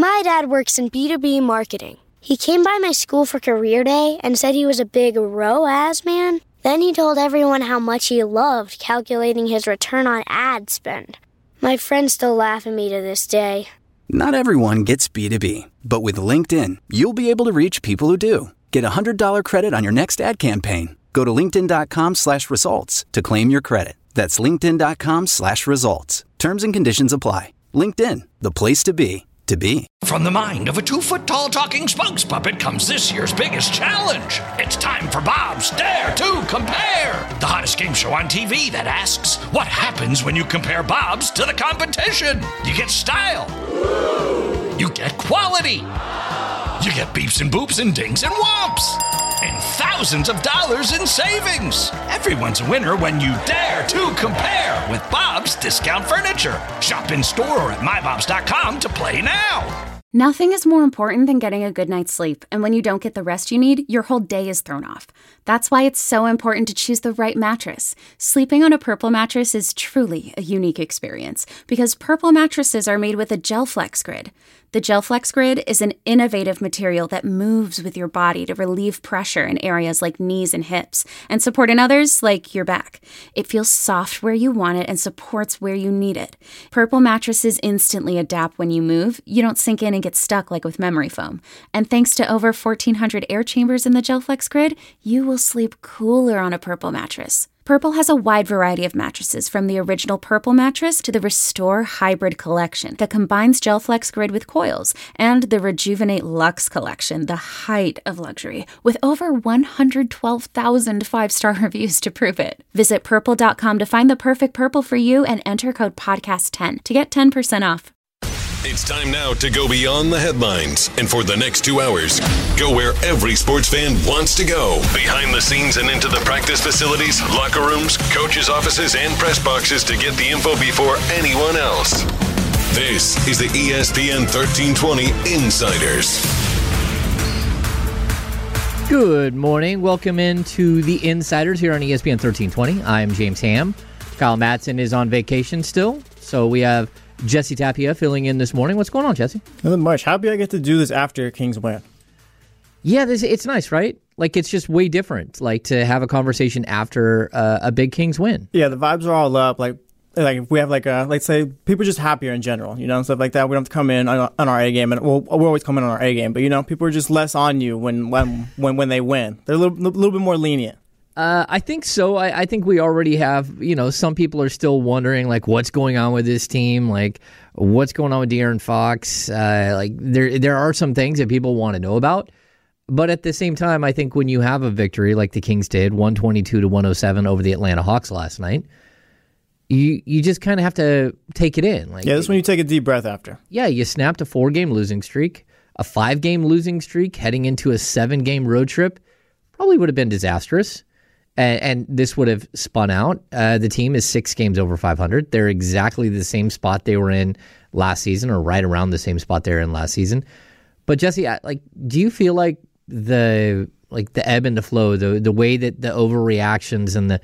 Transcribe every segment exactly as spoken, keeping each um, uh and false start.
My dad works in B two B marketing. He came by my school for career day and said he was a big R O A S man. Then he told everyone how much he loved calculating his return on ad spend. My friends still laugh at me to this day. Not everyone gets B two B, but with LinkedIn, you'll be able to reach people who do. Get a one hundred dollars credit on your next ad campaign. Go to linkedin.com slash results to claim your credit. That's linkedin.com slash results. Terms and conditions apply. LinkedIn, the place to be, to be. From the mind of a two-foot-tall talking spokes puppet comes this year's biggest challenge. It's time for Bob's Dare to Compare, the hottest game show on T V that asks, what happens when you compare Bob's to the competition? You get style. You get quality. You get beeps and boops and dings and whomps. And thousands of dollars in savings. Everyone's a winner when you dare to compare with Bob's Discount Furniture. Shop in store or at my bobs dot com to play now. Nothing is more important than getting a good night's sleep, and when you don't get the rest you need, your whole day is thrown off. That's why it's so important to choose the right mattress. Sleeping on a Purple mattress is truly a unique experience, because Purple mattresses are made with a GelFlex Grid. The GelFlex Grid is an innovative material that moves with your body to relieve pressure in areas like knees and hips, and support in others like your back. It feels soft where you want it and supports where you need it. Purple mattresses instantly adapt when you move. You don't sink in and get stuck like with memory foam. And thanks to over fourteen hundred air chambers in the GelFlex Grid, you will sleep cooler on a Purple mattress. Purple has a wide variety of mattresses, from the original Purple mattress to the Restore Hybrid collection that combines GelFlex Grid with coils, and the Rejuvenate Luxe collection, the height of luxury, with over one hundred twelve thousand five-star reviews to prove it. Visit purple dot com to find the perfect Purple for you and enter code podcast ten to get ten percent off. It's time now to go beyond the headlines, and for the next two hours, go where every sports fan wants to go. Behind the scenes and into the practice facilities, locker rooms, coaches' offices, and press boxes to get the info before anyone else. This is the E S P N thirteen twenty Insiders. Good morning. Welcome into the Insiders here on E S P N thirteen twenty. I'm James Ham. Kyle Madsen is on vacation still, so we have Jesse Tapia filling in this morning. What's going on, Jesse? Nothing much. Happy I get to do this after Kings win. Yeah, this, it's nice, right? Like, it's just way different, like, to have a conversation after uh, a big Kings win. Yeah, the vibes are all up. Like, like if we have, like, a, let's say, people are just happier in general, you know, and stuff like that. We don't have to come in on, on our A game. And well, we're always coming on our A game. But, you know, people are just less on you when when when, when they win. They're a little, little bit more lenient. Uh, I think so. I, I think we already have, you know, some people are still wondering, like, what's going on with this team? Like, what's going on with De'Aaron Fox? Uh, like, there there are some things that people want to know about. But at the same time, I think when you have a victory like the Kings did, one twenty-two to one oh seven over the Atlanta Hawks last night, you you just kind of have to take it in. Like, yeah, this is when you take a deep breath after. Yeah, you snapped a four-game losing streak, a five-game losing streak heading into a seven-game road trip. Probably would have been disastrous. And, and this would have spun out. Uh, the team is six games over five hundred. They're exactly the same spot they were in last season, or right around the same spot they were in last season. But Jesse, like, do you feel like the like the ebb and the flow, the the way that the overreactions and the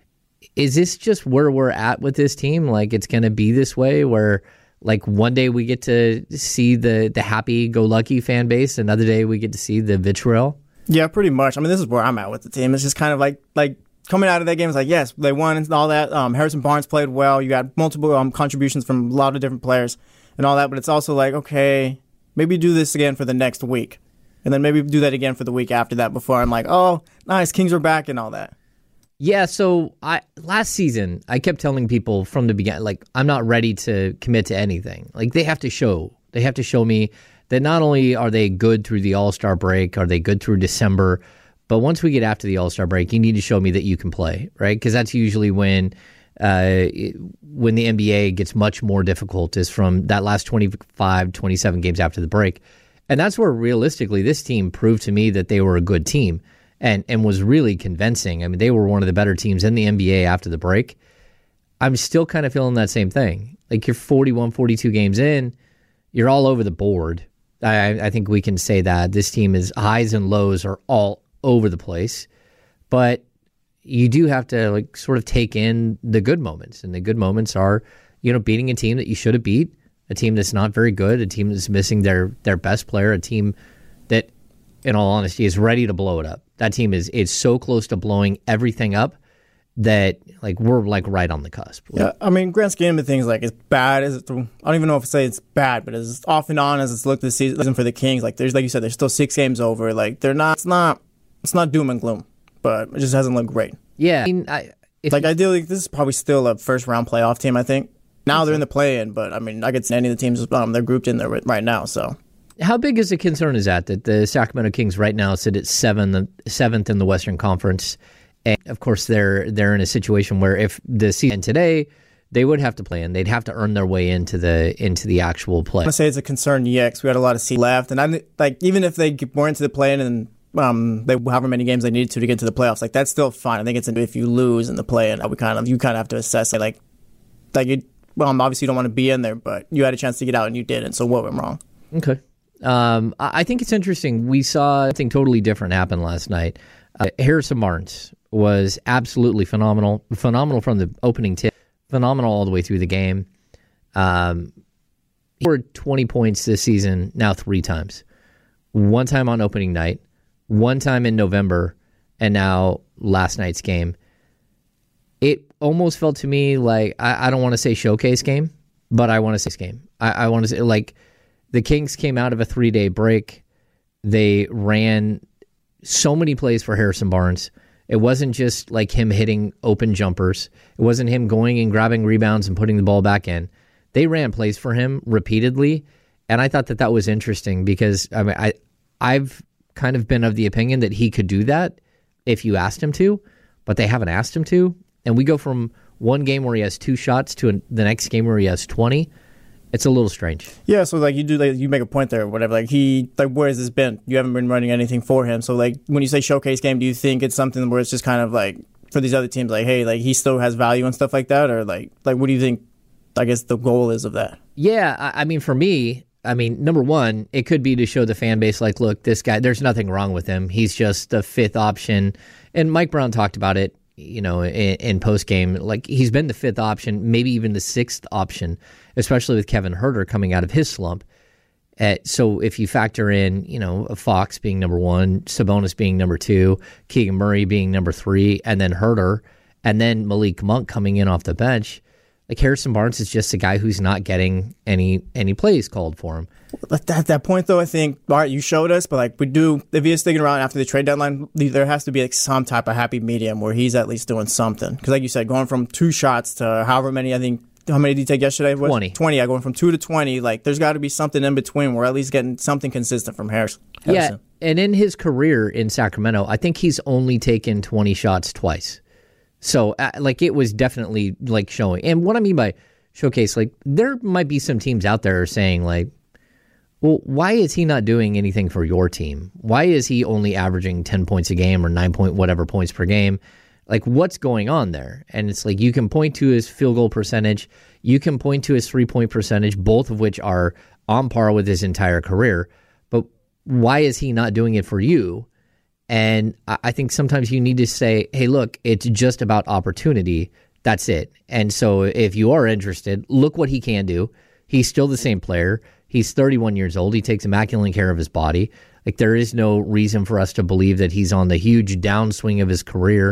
is this just where we're at with this team? Like, it's going to be this way, where like one day we get to see the the happy-go-lucky fan base, another day we get to see the vitriol. Yeah, pretty much. I mean, this is where I'm at with the team. It's just kind of like like coming out of that game, it's like, yes, they won and all that. Um, Harrison Barnes played well. You got multiple um, contributions from a lot of different players and all that. But it's also like, okay, maybe do this again for the next week. And then maybe do that again for the week after that before I'm like, oh, nice, Kings are back and all that. Yeah, so I last season, I kept telling people from the beginning, like, I'm not ready to commit to anything. Like, they have to show. They have to show me that not only are they good through the All-Star break, are they good through December, but once we get after the All-Star break, you need to show me that you can play, right? Because that's usually when uh, when the N B A gets much more difficult, is from that last twenty-five, twenty-seven games after the break. And that's where, realistically, this team proved to me that they were a good team and, and was really convincing. I mean, they were one of the better teams in the N B A after the break. I'm still kind of feeling that same thing. Like, you're forty-one, forty-two games in, you're all over the board. I, I think we can say that this team is highs and lows are all over the place, but you do have to like sort of take in the good moments, and the good moments are, you know, beating a team that you should have beat, a team that's not very good, a team that's missing their, their best player, a team that, in all honesty, is ready to blow it up. That team is is so close to blowing everything up that like we're like right on the cusp. Yeah, I mean, grand scheme of things, like as bad as it, I don't even know if I say it's bad, but as off and on as it's looked this season for the Kings, like there's like you said, there's still six games over. Like they're not, it's not, it's not doom and gloom, but it just hasn't looked great. Yeah, I mean, I, if like ideally, this is probably still a first round playoff team. I think now they're in the play-in, but I mean, I could see any of the teams um, they're grouped in there right now. So. How big is a concern is that that the Sacramento Kings right now sit at seventh, seventh in the Western Conference, and of course they're they're in a situation where if the season today, they would have to play in, they'd have to earn their way into the into the actual play. I'm gonna say it's a concern, yeah, because we had a lot of seed left, and I like even if they get more into the play-in and um they however many games they needed to to get to the playoffs, like that's still fine. I think it's if you lose in the play-in, we kind of you kind of have to assess it, like like you well obviously you don't want to be in there, but you had a chance to get out and you didn't, so what went wrong? Okay. Um, I think it's interesting. We saw something totally different happen last night. Uh, Harrison Barnes was absolutely phenomenal, phenomenal from the opening tip, phenomenal all the way through the game. Um, he scored twenty points this season now three times. One time on opening night, one time in November, and now last night's game. It almost felt to me like, I, I don't want to say showcase game, but I want to say game. I, I want to say like, the Kings came out of a three-day break. They ran so many plays for Harrison Barnes. It wasn't just like him hitting open jumpers. It wasn't him going and grabbing rebounds and putting the ball back in. They ran plays for him repeatedly, and I thought that that was interesting because I mean, I, I've kind of been of the opinion that he could do that if you asked him to, but they haven't asked him to. And we go from one game where he has two shots to an, the next game where he has twenty. It's a little strange. Yeah, so like you do, like you make a point there or whatever. Like he, like where has this been? You haven't been running anything for him. So like when you say showcase game, do you think it's something where it's just kind of like for these other teams, like hey, like he still has value and stuff like that, or like like what do you think? I guess the goal is of that. Yeah, I, I mean for me, I mean number one, it could be to show the fan base like, look, this guy, there's nothing wrong with him. He's just the fifth option, and Mike Brown talked about it. You know, in, in post game, like he's been the fifth option, maybe even the sixth option, especially with Kevin Huerter coming out of his slump. Uh, so if you factor in, you know, Fox being number one, Sabonis being number two, Keegan Murray being number three, and then Huerter, and then Malik Monk coming in off the bench, like Harrison Barnes is just a guy who's not getting any any plays called for him. At that, that point, though, I think, all right, you showed us, but like we do, if he is sticking around after the trade deadline, there has to be like some type of happy medium where he's at least doing something. Because like you said, going from two shots to however many, I think, how many did you take yesterday? Was twenty. twenty, yeah, going from two to twenty, like there's got to be something in between. We're at least getting something consistent from Harris. Harrison. Yeah, and in his career in Sacramento, I think he's only taken twenty shots twice. So, uh, like, it was definitely, like, showing. And what I mean by showcase, like, there might be some teams out there saying, like, well, why is he not doing anything for your team? Why is he only averaging ten points a game or nine point whatever points per game? Like, what's going on there? And it's like, you can point to his field goal percentage. You can point to his three-point percentage, both of which are on par with his entire career. But why is he not doing it for you? And I think sometimes you need to say, hey, look, it's just about opportunity. That's it. And so if you are interested, look what he can do. He's still the same player. He's thirty-one years old. He takes immaculate care of his body. Like, there is no reason for us to believe that he's on the huge downswing of his career.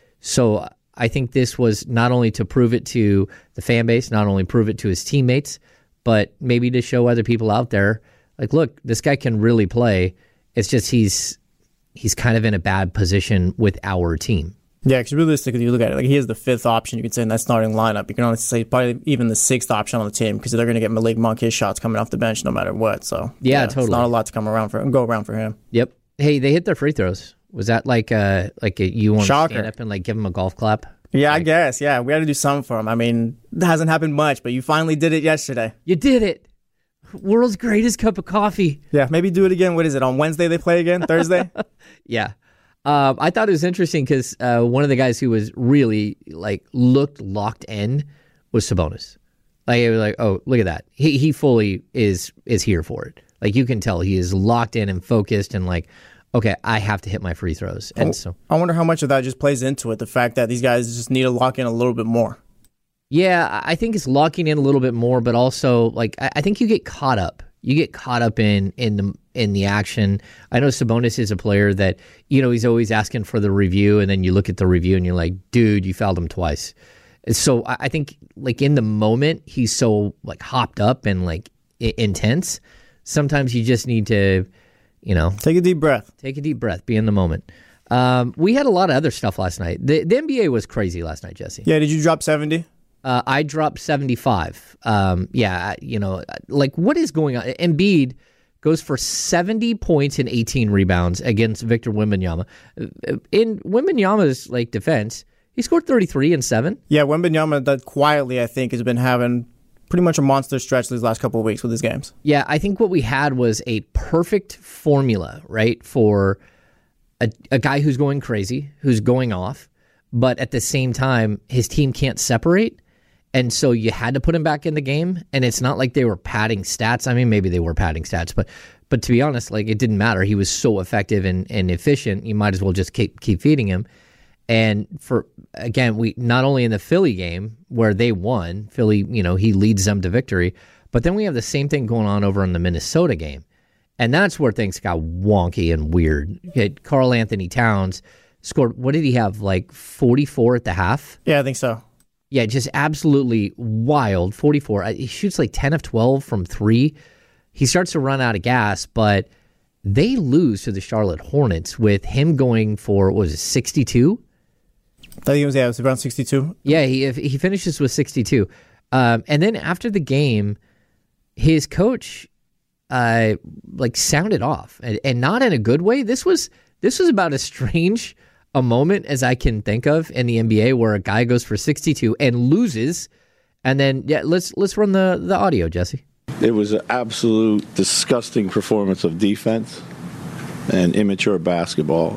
So I think this was not only to prove it to the fan base, not only prove it to his teammates, but maybe to show other people out there, like, look, this guy can really play. It's just he's he's kind of in a bad position with our team. Yeah, because realistically, you look at it, like he is the fifth option, you could say, in that starting lineup. You can honestly say probably even the sixth option on the team because they're going to get Malik Monk his shots coming off the bench no matter what. So yeah, yeah totally. It's not a lot to come around for go around for him. Yep. Hey, they hit their free throws. Was that like a, like a, you want Shocker. to stand up and like give him a golf clap? Yeah, like, I guess. Yeah, we had to do something for him. I mean, it hasn't happened much, but you finally did it yesterday. You did it. World's greatest cup of coffee. Yeah, maybe do it again. What is it, on Wednesday they play again? Thursday? Yeah. Um, I thought it was interesting because uh, one of the guys who was really, like, looked locked in was Sabonis. Like, it was like, oh, look at that. He he fully is is here for it. Like, you can tell he is locked in and focused and like, okay, I have to hit my free throws. And oh, so I wonder how much of that just plays into it, the fact that these guys just need to lock in a little bit more. Yeah, I think it's locking in a little bit more, but also like I, I think you get caught up. You get caught up in in the in the action. I know Sabonis is a player that, you know, he's always asking for the review, and then you look at the review and you're like, dude, you fouled him twice. So I, I think like in the moment he's so like hopped up and like I- intense. Sometimes you just need to, you know, take a deep breath. Take a deep breath. Be in the moment. Um, we had a lot of other stuff last night. The, the N B A was crazy last night, Jesse. Yeah, did you drop seventy? Uh, I dropped seventy-five. Um, yeah, you know, like what is going on? Embiid goes for seventy points and eighteen rebounds against Victor Wembanyama. In Wembanyama's like defense, he scored thirty-three and seven. Yeah, Wembanyama, that quietly, I think, has been having pretty much a monster stretch these last couple of weeks with his games. Yeah, I think what we had was a perfect formula, right, for a, a guy who's going crazy, who's going off, but at the same time, his team can't separate. And so you had to put him back in the game, and it's not like they were padding stats. I mean, maybe they were padding stats, but but to be honest, like it didn't matter. He was so effective and, and efficient. You might as well just keep keep feeding him. And for again, we not only in the Philly game where they won, Philly, you know, he leads them to victory, but then we have the same thing going on over in the Minnesota game, and that's where things got wonky and weird. Karl Anthony Towns scored. What did he have? Like forty-four at the half? Yeah, I think so. Yeah, just absolutely wild. forty-four. He shoots like ten of twelve from three. He starts to run out of gas, but they lose to the Charlotte Hornets with him going for, what was it, sixty-two? I think it was, yeah, it was around sixty-two. Yeah, he he finishes with sixty-two. Um, and then after the game, his coach uh, like sounded off, and, and not in a good way. This was this was about as strange a moment as I can think of in the N B A where a guy goes for sixty-two and loses, and then yeah, let's let's run the, the audio, Jesse. It was an absolute disgusting performance of defense and immature basketball,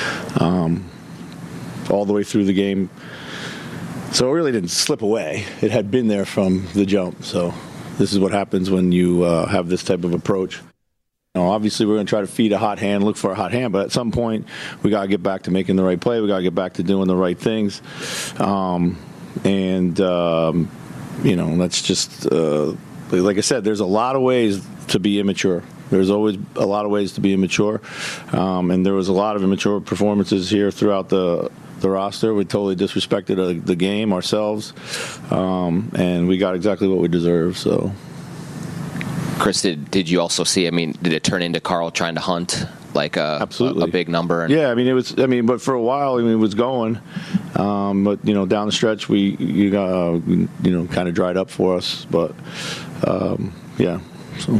um, all the way through the game. So it really didn't slip away. It had been there from the jump. So this is what happens when you uh, have this type of approach. You know, obviously, we're going to try to feed a hot hand, look for a hot hand, but at some point, we got to get back to making the right play. We got to get back to doing the right things. Um, and, um, you know, that's just, uh, like I said, there's a lot of ways to be immature. There's always a lot of ways to be immature. Um, and there was a lot of immature performances here throughout the the roster. We totally disrespected uh, the game, ourselves, um, and we got exactly what we deserve, so... Chris, did, did you also see, I mean, did it turn into Karl trying to hunt like a, Absolutely. a, a big number? And yeah, I mean, it was, I mean, but for a while, I mean, it was going. Um, but, you know, down the stretch, we, you got, uh, you know, kind of dried up for us. But, um, yeah. So.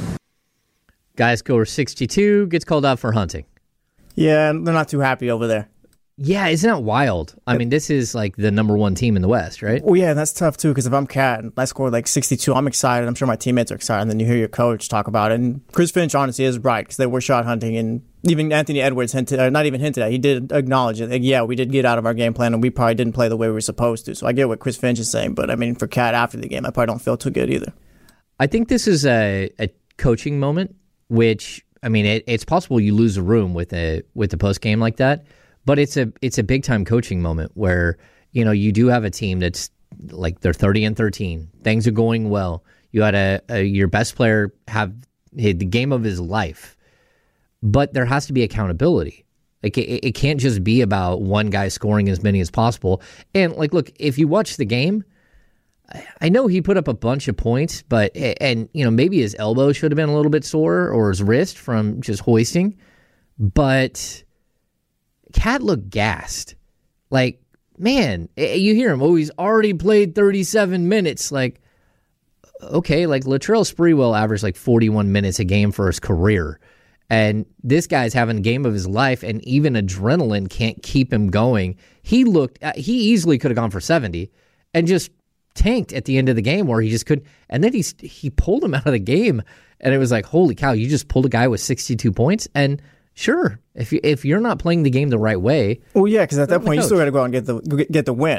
Guy scores sixty-two, gets called out for hunting. Yeah, they're not too happy over there. Yeah, isn't that wild? I mean, this is like the number one team in the West, right? Well, yeah, that's tough too, because if I'm Cat and I scored like sixty-two, I'm excited. I'm sure my teammates are excited. And then you hear your coach talk about it. And Chris Finch, honestly, is right, because they were shot hunting. And even Anthony Edwards hinted, or not even hinted at, he did acknowledge it. Like, yeah, we did get out of our game plan, and we probably didn't play the way we were supposed to. So I get what Chris Finch is saying. But, I mean, for Cat after the game, I probably don't feel too good either. I think this is a, a coaching moment, which, I mean, it, it's possible you lose a room with a with a post game like that. But it's a it's a big time coaching moment where, you know, you do have a team that's like they're thirty and thirteen. Things are going well. You had a, a your best player have the game of his life, but there has to be accountability. Like it, it can't just be about one guy scoring as many as possible. And like, look, if you watch the game, I know he put up a bunch of points, but and you know maybe his elbow should have been a little bit sore or his wrist from just hoisting, but Cat looked gassed. Like, man, you hear him, oh, he's already played thirty-seven minutes. Like, okay, like Latrell Sprewell averaged like forty-one minutes a game for his career. And this guy's having a game of his life, and even adrenaline can't keep him going. He looked, he easily could have gone for seventy and just tanked at the end of the game where he just couldn't. And then he, he pulled him out of the game, and it was like, holy cow, you just pulled a guy with sixty-two points? And sure, if you if you're not playing the game the right way, well, yeah, because at that point you still got to go out and get the get the win.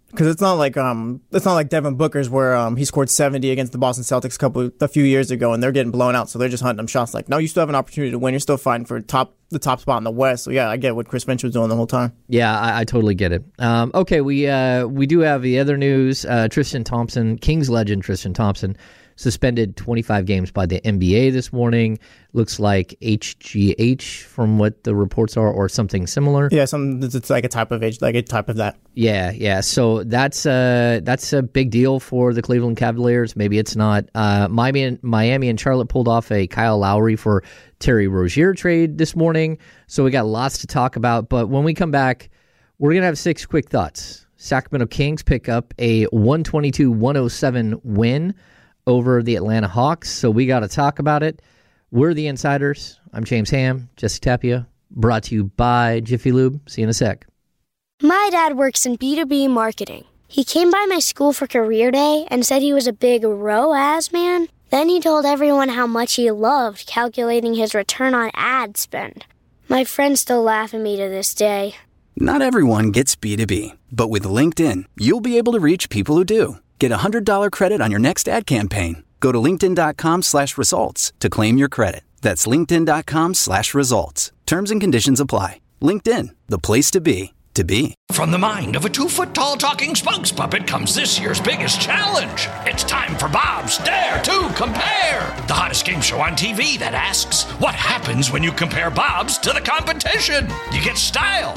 Because it's not like um, it's not like Devin Booker's where um, he scored seventy against the Boston Celtics a couple a few years ago, and they're getting blown out, so they're just hunting them shots. Like, no, you still have an opportunity to win. You're still fighting for top the top spot in the West. So yeah, I get what Chris Finch was doing the whole time. Yeah, I, I totally get it. Um, okay, we uh, we do have the other news. Uh, Tristan Thompson, Kings legend Tristan Thompson, suspended twenty-five games by the N B A this morning. Looks like H G H from what the reports are, or something similar. Yeah, some it's like a type of age, like a type of that. Yeah, yeah. So that's uh that's a big deal for the Cleveland Cavaliers. Maybe it's not. Uh, Miami and Miami and Charlotte pulled off a Kyle Lowry for Terry Rozier trade this morning. So we got lots to talk about. But when we come back, we're gonna have six quick thoughts. Sacramento Kings pick up a one twenty-two one oh seven win over the Atlanta Hawks. So we got to talk about it. We're the Insiders. I'm James Ham, Jesse Tapia, brought to you by Jiffy Lube. See you in a sec. My dad works in B two B marketing. He came by my school for career day and said he was a big R O A S man. Then he told everyone how much he loved calculating his return on ad spend. My friends still laugh at me to this day. Not everyone gets B two B, but with LinkedIn, you'll be able to reach people who do. Get a one hundred dollars credit on your next ad campaign. Go to linkedin.com slash results to claim your credit. That's linkedin.com slash results. Terms and conditions apply. LinkedIn, the place to be, to be. From the mind of a two-foot-tall talking spokes puppet comes this year's biggest challenge. It's time for Bob's Dare to Compare, the hottest game show on T V that asks, what happens when you compare Bob's to the competition? You get style.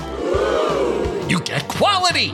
You get quality.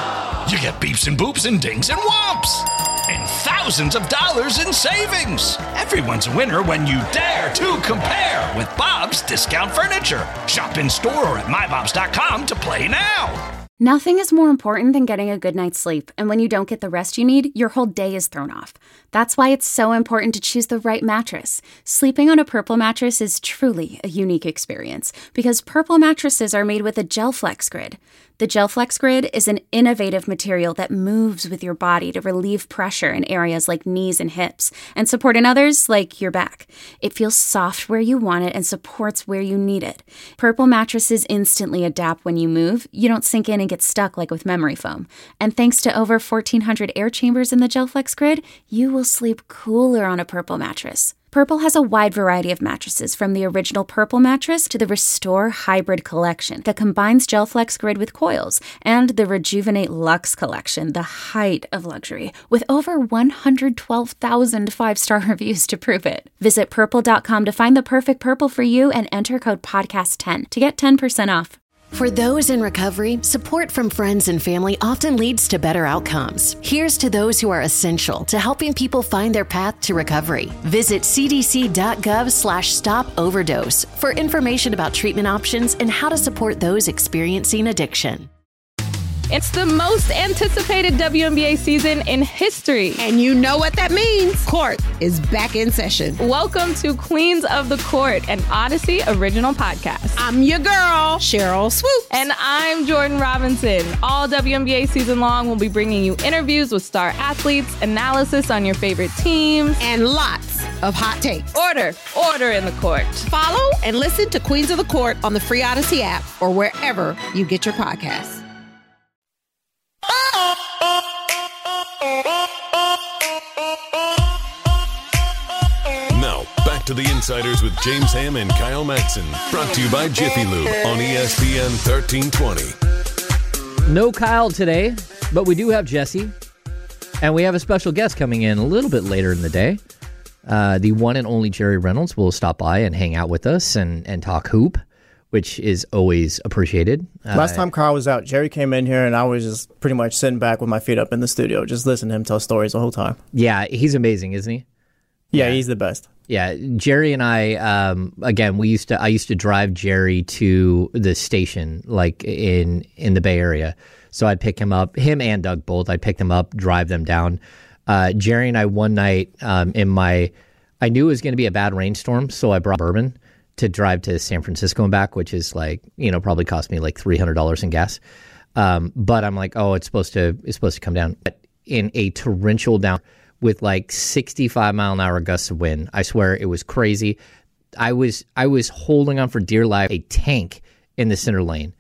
You get beeps and boops and dings and whomps. And thousands of dollars in savings. Everyone's a winner when you dare to compare with Bob's Discount Furniture. Shop in store or at my bobs dot com to play now. Nothing is more important than getting a good night's sleep, and when you don't get the rest you need, your whole day is thrown off. That's why it's so important to choose the right mattress. Sleeping on a Purple mattress is truly a unique experience, because Purple mattresses are made with a GelFlex Grid. The GelFlex Grid is an innovative material that moves with your body to relieve pressure in areas like knees and hips, and support in others like your back. It feels soft where you want it and supports where you need it. Purple mattresses instantly adapt when you move. You don't sink in and get stuck like with memory foam. And thanks to over fourteen hundred air chambers in the GelFlex Grid, you will sleep cooler on a Purple mattress. Purple has a wide variety of mattresses, from the original Purple mattress to the Restore Hybrid collection that combines GelFlex Grid with coils, and the Rejuvenate Luxe collection, the height of luxury, with over one hundred twelve thousand five-star reviews to prove it. Visit purple dot com to find the perfect Purple for you and enter code podcast ten to get ten percent off. For those in recovery, support from friends and family often leads to better outcomes. Here's to those who are essential to helping people find their path to recovery. Visit cdc.gov slash stop overdose for information about treatment options and how to support those experiencing addiction. It's the most anticipated W N B A season in history. And you know what that means. Court is back in session. Welcome to Queens of the Court, an Odyssey original podcast. I'm your girl, Cheryl Swoops. And I'm Jordan Robinson. All W N B A season long, we'll be bringing you interviews with star athletes, analysis on your favorite teams, and lots of hot takes. Order, order in the court. Follow and listen to Queens of the Court on the free Odyssey app or wherever you get your podcasts. Now, back to the Insiders with James Ham and Kyle Madsen. Brought to you by Jiffy Lube on E S P N thirteen twenty. No Kyle today, but we do have Jesse. And we have a special guest coming in a little bit later in the day. Uh, the one and only Jerry Reynolds will stop by and hang out with us and, and talk hoop, which is always appreciated. Last uh, time Carl was out, Jerry came in here, and I was just pretty much sitting back with my feet up in the studio, just listening to him tell stories the whole time. Yeah, he's amazing, isn't he? Yeah, yeah. He's the best. Yeah, Jerry and I, um, again, we used to. I used to drive Jerry to the station, like in in the Bay Area. So I'd pick him up, him and Doug both. I'd pick them up, drive them down. Uh, Jerry and I one night um, in my, I knew it was going to be a bad rainstorm, so I brought bourbon to drive to San Francisco and back, which is like, you know, probably cost me like three hundred dollars in gas. Um, but I'm like, oh, it's supposed to, it's supposed to come down. But in a torrential down with like sixty-five mile an hour gusts of wind, I swear it was crazy. I was, I was holding on for dear life, a tank in the center lane.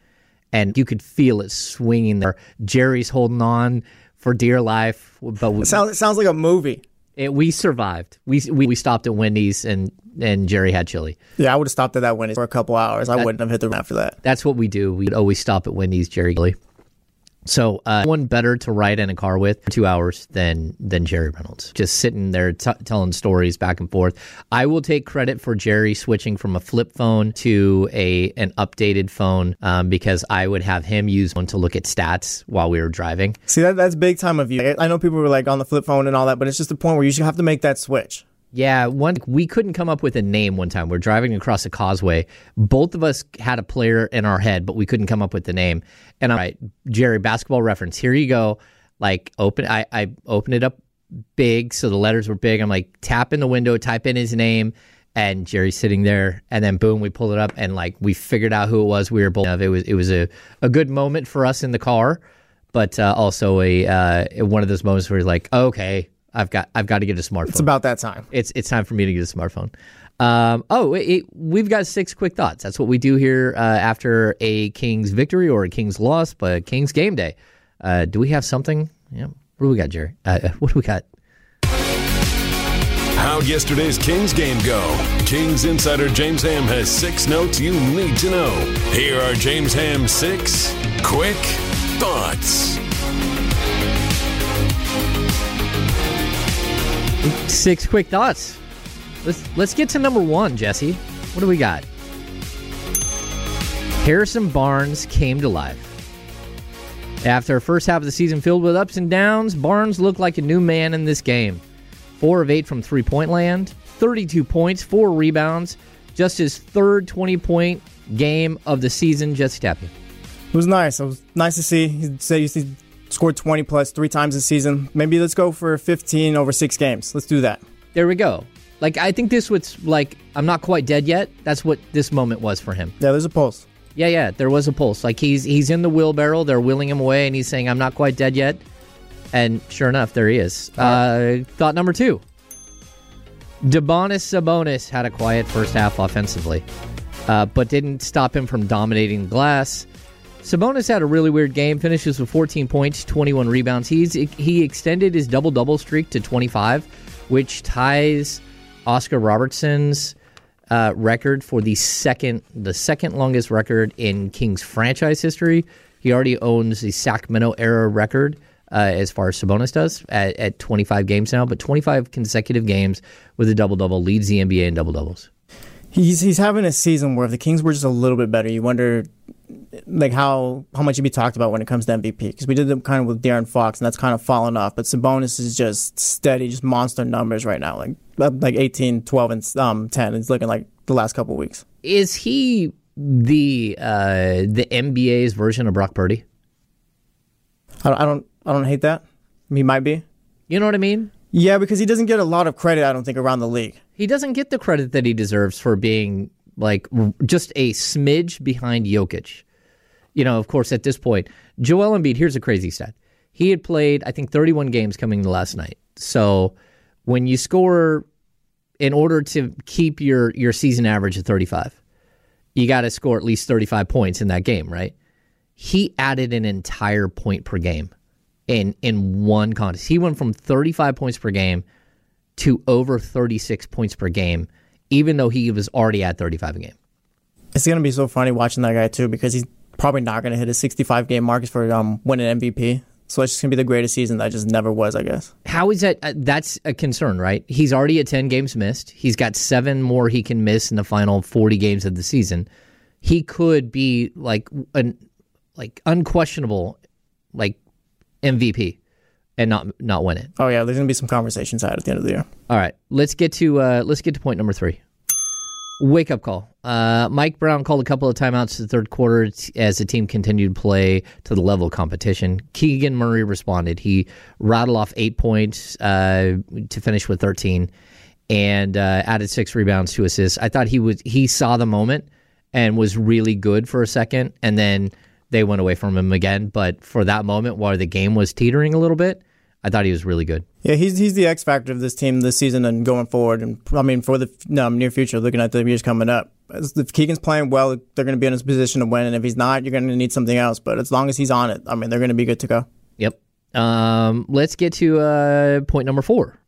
and you could feel it swinging there. Jerry's holding on for dear life, but we, it sounds it sounds like a movie. It, we survived. We, we we stopped at Wendy's, and and Jerry had chili. Yeah, I would have stopped at that Wendy's for a couple hours. I that, wouldn't have hit the road after that. That's what we do. We'd always stop at Wendy's, Jerry. So uh, one better to ride in a car with for two hours than than Jerry Reynolds. Just sitting there t- telling stories back and forth. I will take credit for Jerry switching from a flip phone to a an updated phone um, because I would have him use one to look at stats while we were driving. See, that that's big time of you. I know people were like on the flip phone and all that, but it's just the point where you should have to make that switch. Yeah, one we couldn't come up with a name one time. We're driving across a causeway. Both of us had a player in our head, but we couldn't come up with the name. And I'm like, Jerry, Basketball Reference, here you go. Like, open. I, I opened it up big, so the letters were big. I'm like, tap in the window, type in his name, and Jerry's sitting there. And then boom, we pulled it up, and like we figured out who it was. We were both. It was it was a, a good moment for us in the car, but uh, also a uh, one of those moments where you're like, okay. I've got I've got to get a smartphone. It's about that time. It's it's time for me to get a smartphone. Um, oh, it, it, we've got six quick thoughts. That's what we do here uh, after a Kings victory or a Kings loss, but Kings game day. Uh, do we have something? Yeah. What do we got, Jerry? Uh, what do we got? How'd yesterday's Kings game go? Kings insider James Ham has six notes you need to know. Here are James Ham's six quick thoughts. Six quick thoughts. Let's let's get to number one, Jesse. What do we got? Harrison Barnes came to life. After a first half of the season filled with ups and downs, Barnes looked like a new man in this game. Four of eight from three-point land, thirty-two points, four rebounds, just his third twenty-point game of the season. Jesse Tapia. It was nice. It was nice to see. He said he scored twenty plus three times this season. Maybe let's go for fifteen over six games. Let's do that. There we go. Like, I think this was like, I'm not quite dead yet. That's what this moment was for him. Yeah, there's a pulse. Yeah, yeah, there was a pulse. Like, he's he's in the wheelbarrow. They're wheeling him away, and he's saying, I'm not quite dead yet. And sure enough, there he is. Uh, thought number two. Domantas Sabonis had a quiet first half offensively, uh, but didn't stop him from dominating the glass. Sabonis had a really weird game, finishes with fourteen points, twenty-one rebounds. He's He extended his double-double streak to twenty-five, which ties Oscar Robertson's uh, record for the second the second longest record in Kings franchise history. He already owns the Sacramento-era record uh, as far as Sabonis does at, at twenty-five games now, but twenty-five consecutive games with a double-double leads the N B A in double-doubles. He's he's having a season where if the Kings were just a little bit better, you wonder like how how much he'd be talked about when it comes to M V P. Because we did it kind of with De'Aaron Fox, and that's kind of fallen off. But Sabonis is just steady, just monster numbers right now, like like eighteen, twelve, and um, ten. It's looking like the last couple of weeks. Is he the uh, the N B A's version of Brock Purdy? I don't, I don't I don't hate that. He might be. You know what I mean? Yeah, because he doesn't get a lot of credit, I don't think, around the league. He doesn't get the credit that he deserves for being like just a smidge behind Jokic. You know, of course, at this point, Joel Embiid, here's a crazy stat. He had played, I think, thirty-one games coming to last night. So when you score, in order to keep your, your season average at thirty-five, you got to score at least thirty-five points in that game, right? He added an entire point per game in, in one contest. He went from thirty-five points per game to over thirty-six points per game, even though he was already at thirty-five a game. It's going to be so funny watching that guy, too, because he's probably not going to hit a sixty-five game mark for um, winning M V P. So it's just going to be the greatest season that just never was, I guess. How is that? Uh, that's a concern, right? He's already at ten games missed. He's got seven more he can miss in the final forty games of the season. He could be like an like unquestionable like M V P and not not win it. Oh yeah, there's going to be some conversations had at the end of the year. All right, let's get to uh, let's get to point number three. Wake up call. Uh, Mike Brown called a couple of timeouts in the third quarter as the team continued to play to the level of competition. Keegan Murray responded. He rattled off eight points uh, to finish with thirteen and uh, added six rebounds, two assists. I thought he was he saw the moment and was really good for a second, and then they went away from him again. But for that moment, while the game was teetering a little bit, I thought he was really good. Yeah, he's he's the X factor of this team this season and going forward. And I mean, for the um, near future, looking at the years coming up. If Keegan's playing well, they're going to be in a position to win. And if he's not, you're going to need something else. But as long as he's on it, I mean, they're going to be good to go. Yep. Um, let's get to uh, point number four.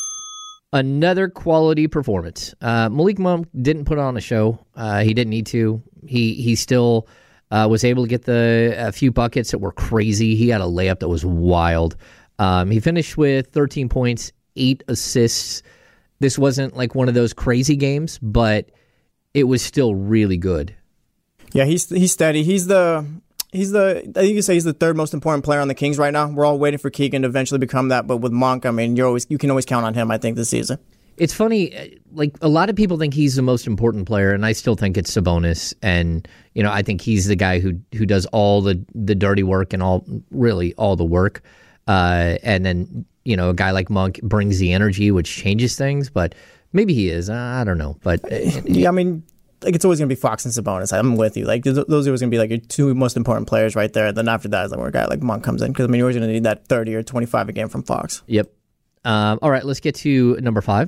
Another quality performance. Uh, Malik Monk didn't put on a show. Uh, he didn't need to. He he still uh, was able to get the a few buckets that were crazy. He had a layup that was wild. Um, he finished with thirteen points, eight assists. This wasn't like one of those crazy games, but it was still really good. Yeah, he's he's steady. He's the he's the I think you say he's the third most important player on the Kings right now. We're all waiting for Keegan to eventually become that, but with Monk, I mean, you're always you can always count on him. I think this season. It's funny, like a lot of people think he's the most important player, and I still think it's Sabonis. And you know, I think he's the guy who who does all the the dirty work and all really all the work. Uh, and then you know, a guy like Monk brings the energy, which changes things. But maybe he is. I don't know. But yeah, I mean, like it's always going to be Fox and Sabonis. I'm with you. Like those are always going to be like your two most important players right there. Then after that is like where a guy like Monk comes in because I mean you're always going to need that thirty or twenty-five a game from Fox. Yep. Um, all right, let's get to number five.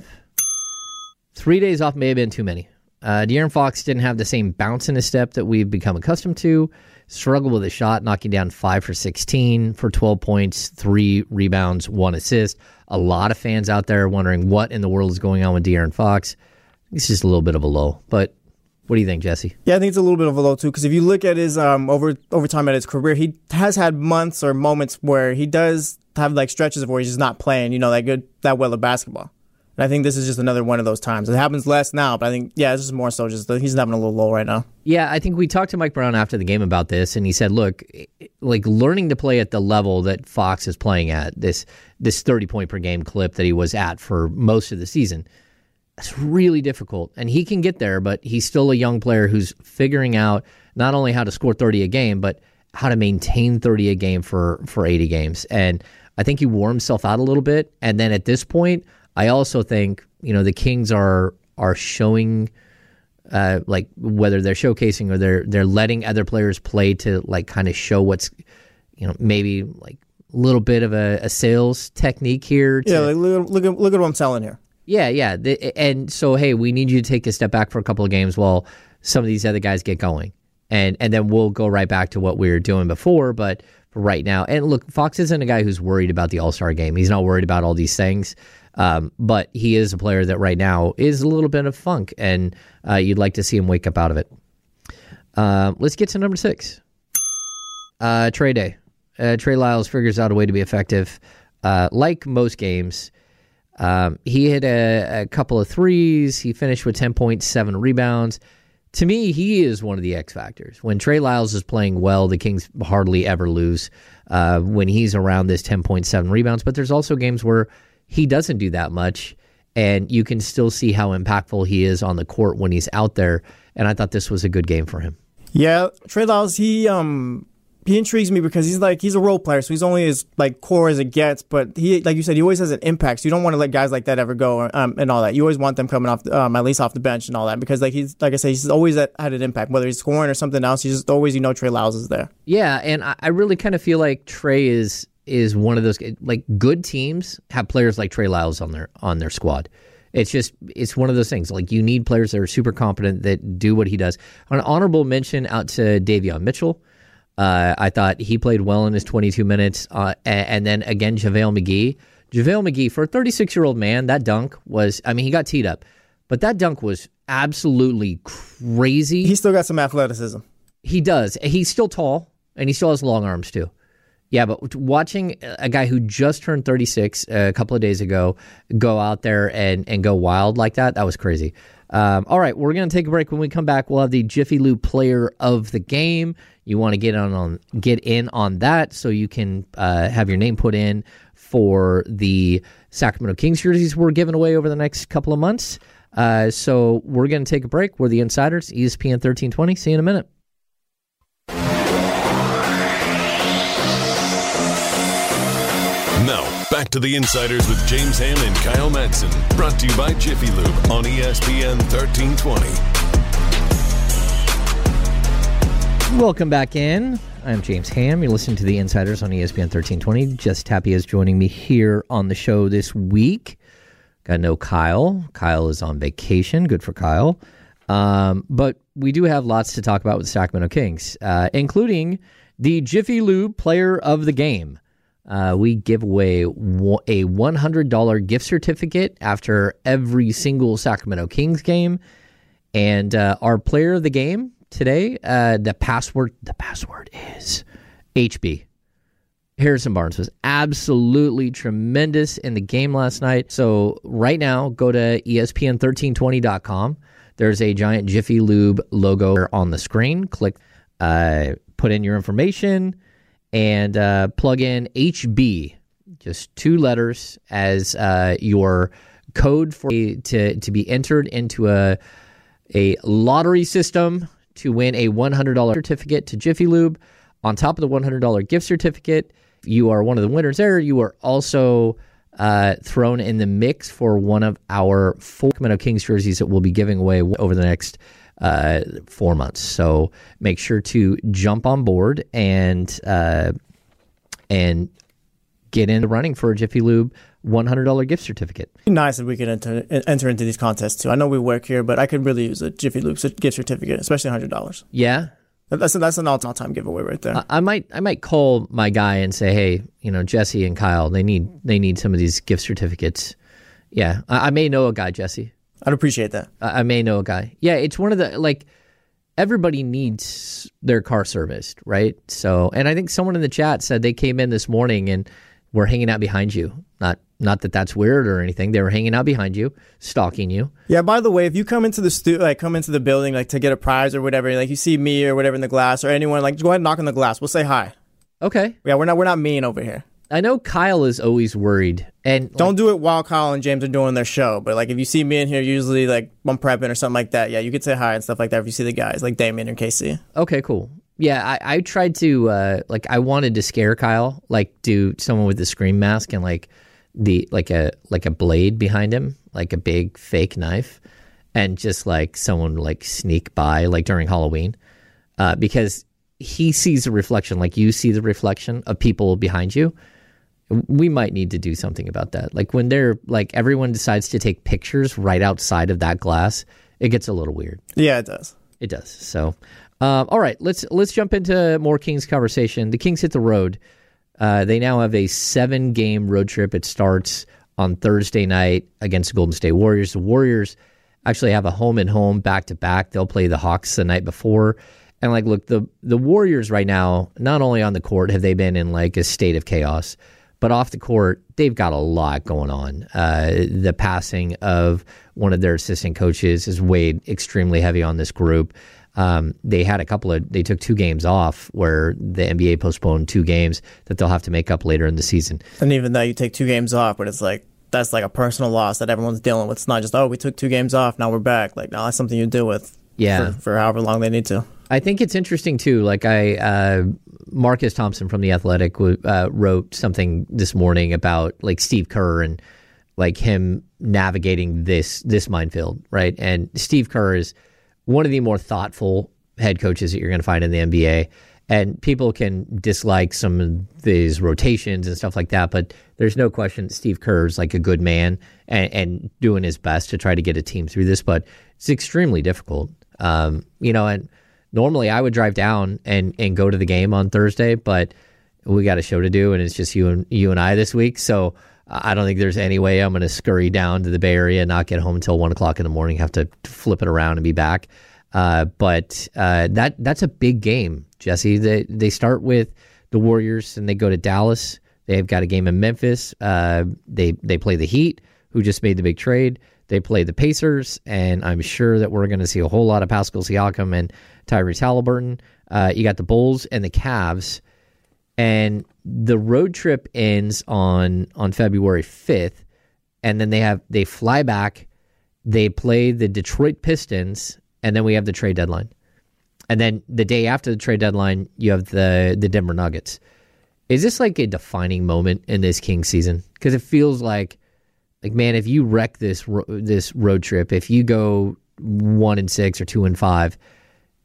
Three days off may have been too many. Uh, De'Aaron Fox didn't have the same bounce in his step that we've become accustomed to. Struggled with a shot, knocking down five for sixteen for twelve points, three rebounds, one assist. A lot of fans out there wondering what in the world is going on with De'Aaron Fox. It's just a little bit of a low. But what do you think, Jesse? Yeah, I think it's a little bit of a low, too, because if you look at his um, over over time at his career, he has had months or moments where he does have like stretches of where he's just not playing, you know, that good, that well of basketball. And I think this is just another one of those times. It happens less now, but I think, yeah, this is more so just he's having a little low right now. Yeah, I think we talked to Mike Brown after the game about this, and he said, look, like learning to play at the level that Fox is playing at, this this thirty-point-per-game clip that he was at for most of the season, that's really difficult. And he can get there, but he's still a young player who's figuring out not only how to score thirty a game, but how to maintain thirty a game for, for eighty games. And I think he wore himself out a little bit. And then at this point, I also think, you know, the Kings are are showing, uh, like whether they're showcasing or they're they're letting other players play to like kind of show what's, you know, maybe like a little bit of a, a sales technique here. To, yeah, like look, look at look at what I'm selling here. Yeah, yeah, the, and so hey, we need you to take a step back for a couple of games while some of these other guys get going, and and then we'll go right back to what we were doing before, but. For right now, and look, Fox isn't a guy who's worried about the All-Star game. He's not worried about all these things. Um, but he is a player that right now is a little bit of funk, and uh, you'd like to see him wake up out of it. Uh, let's get to number six. Uh, Trey Day. Uh, Trey Lyles figures out a way to be effective. Uh, like most games, um, he hit a, a couple of threes. He finished with ten point seven rebounds. To me, he is one of the X factors. When Trey Lyles is playing well, the Kings hardly ever lose uh, when he's around this ten point seven rebounds. But there's also games where he doesn't do that much, and you can still see how impactful he is on the court when he's out there. And I thought this was a good game for him. Yeah, Trey Lyles, he um he intrigues me because he's like he's a role player, so he's only as like core as it gets. But he, like you said, he always has an impact. So you don't want to let guys like that ever go, um, and all that. You always want them coming off, um, at least off the bench and all that, because like he's like I say, he's always at, had an impact, whether he's scoring or something else. He's just always, you know, Trey Lyles is there. Yeah, and I, I really kind of feel like Trey is is one of those like good teams have players like Trey Lyles on their on their squad. It's just it's one of those things. Like you need players that are super competent that do what he does. An honorable mention out to Davion Mitchell. Uh, I thought he played well in his twenty-two minutes. Uh, and, and then, again, JaVale McGee. JaVale McGee, for a thirty-six-year-old man, that dunk was, I mean, he got teed up. But that dunk was absolutely crazy. He's still got some athleticism. He does. He's still tall, and he still has long arms, too. Yeah, but watching a guy who just turned thirty-six a couple of days ago go out there and, and go wild like that, that was crazy. Um, all right, we're going to take a break. When we come back, we'll have the Jiffy Lube Player of the Game. You want to get on, on get in on that so you can uh, have your name put in for the Sacramento Kings jerseys we're giving away over the next couple of months. Uh, so we're going to take a break. We're the Insiders, E S P N thirteen twenty. See you in a minute. Now, back to the Insiders with James Ham and Kyle Madsen. Brought to you by Jiffy Lube on E S P N thirteen twenty. Welcome back in. I'm James Ham. You're listening to The Insiders on E S P N thirteen twenty. Jess Tapia is joining me here on the show this week. Got no Kyle. Kyle is on vacation. Good for Kyle. Um, but we do have lots to talk about with the Sacramento Kings, uh, including the Jiffy Lube Player of the Game. Uh, we give away a one hundred dollars gift certificate after every single Sacramento Kings game. And uh, our Player of the Game today, uh, the password the password is H B. Harrison Barnes was absolutely tremendous in the game last night. So right now, go to E S P N thirteen twenty dot com. There's a giant Jiffy Lube logo on the screen. Click, uh, put in your information, and uh, plug in H B, just two letters, as uh, your code for to to be entered into a a lottery system to win a one hundred dollars certificate to Jiffy Lube. On top of the one hundred dollars gift certificate, if you are one of the winners there, you are also uh, thrown in the mix for one of our four Sacramento Kings jerseys that we'll be giving away over the next uh, four months. So make sure to jump on board and uh, and get in the running for a Jiffy Lube one hundred dollars gift certificate. It'd be nice if we could enter enter into these contests too. I know we work here, but I could really use a Jiffy Lube gift certificate, especially one hundred dollars. Yeah. That's a, that's an all-time giveaway right there. I, I might I might call my guy and say, hey, you know, Jesse and Kyle, they need they need some of these gift certificates. Yeah, I, I may know a guy, Jesse. I'd appreciate that. I, I may know a guy. Yeah, it's one of the, like, everybody needs their car serviced, right? So, and I think someone in the chat said they came in this morning and were hanging out behind you. Not not that that's weird or anything. They were hanging out behind you, stalking you. Yeah, by the way, if you come into the stu- like come into the building like to get a prize or whatever, like you see me or whatever in the glass or anyone, like go ahead and knock on the glass. We'll say hi. Okay. Yeah, we're not we're not mean over here. I know Kyle is always worried. And don't like, do it while Kyle and James are doing their show. But like if you see me in here, usually like I'm prepping or something like that, yeah, you could say hi and stuff like that if you see the guys like Damien or K C. Okay, cool. Yeah, I, I tried to uh, like I wanted to scare Kyle, like do someone with the scream mask and like the like a like a blade behind him, like a big fake knife, and just like someone like sneak by like during Halloween, uh, because he sees the reflection like you see the reflection of people behind you. We might need to do something about that. Like when they're like everyone decides to take pictures right outside of that glass, it gets a little weird. Yeah, it does. It does. So. Um, all right, let's let's jump into more Kings conversation. The Kings hit the road. Uh, they now have a seven-game road trip. It starts on Thursday night against the Golden State Warriors. The Warriors actually have a home-and-home back-to-back. They'll play the Hawks the night before. And, like, look, the, the Warriors right now, not only on the court have they been in, like, a state of chaos, but off the court, they've got a lot going on. Uh, the passing of one of their assistant coaches has weighed extremely heavy on this group. Um, they had a couple of, they took two games off where the N B A postponed two games that they'll have to make up later in the season. And even though you take two games off, but it's like, that's like a personal loss that everyone's dealing with. It's not just, oh, we took two games off, now we're back. Like, no, that's something you deal with yeah. for, for however long they need to. I think it's interesting, too. Like, I, uh, Marcus Thompson from The Athletic uh, wrote something this morning about, like, Steve Kerr and, like, him navigating this, this minefield, right? And Steve Kerr is one of the more thoughtful head coaches that you're going to find in the N B A. And people can dislike some of these rotations and stuff like that, but there's no question Steve Kerr's like a good man and, and doing his best to try to get a team through this, but it's extremely difficult. Um, you know, and normally I would drive down and, and go to the game on Thursday, but we got a show to do and it's just you and you and I this week. So I don't think there's any way I'm going to scurry down to the Bay Area and not get home until one o'clock in the morning, have to flip it around and be back. Uh, but uh, that that's a big game, Jesse. They, they start with the Warriors and they go to Dallas. They've got a game in Memphis. Uh, they, they play the Heat, who just made the big trade. They play the Pacers, and I'm sure that we're going to see a whole lot of Pascal Siakam and Tyrese Halliburton. Uh, you got the Bulls and the Cavs. And the road trip ends on, on February fifth, and then they have they fly back, they play the Detroit Pistons, and then we have the trade deadline. And then the day after the trade deadline, you have the, the Denver Nuggets. Is this like a defining moment in this Kings season? Because it feels like, like man, if you wreck this this road trip, if you go one and six or two and five,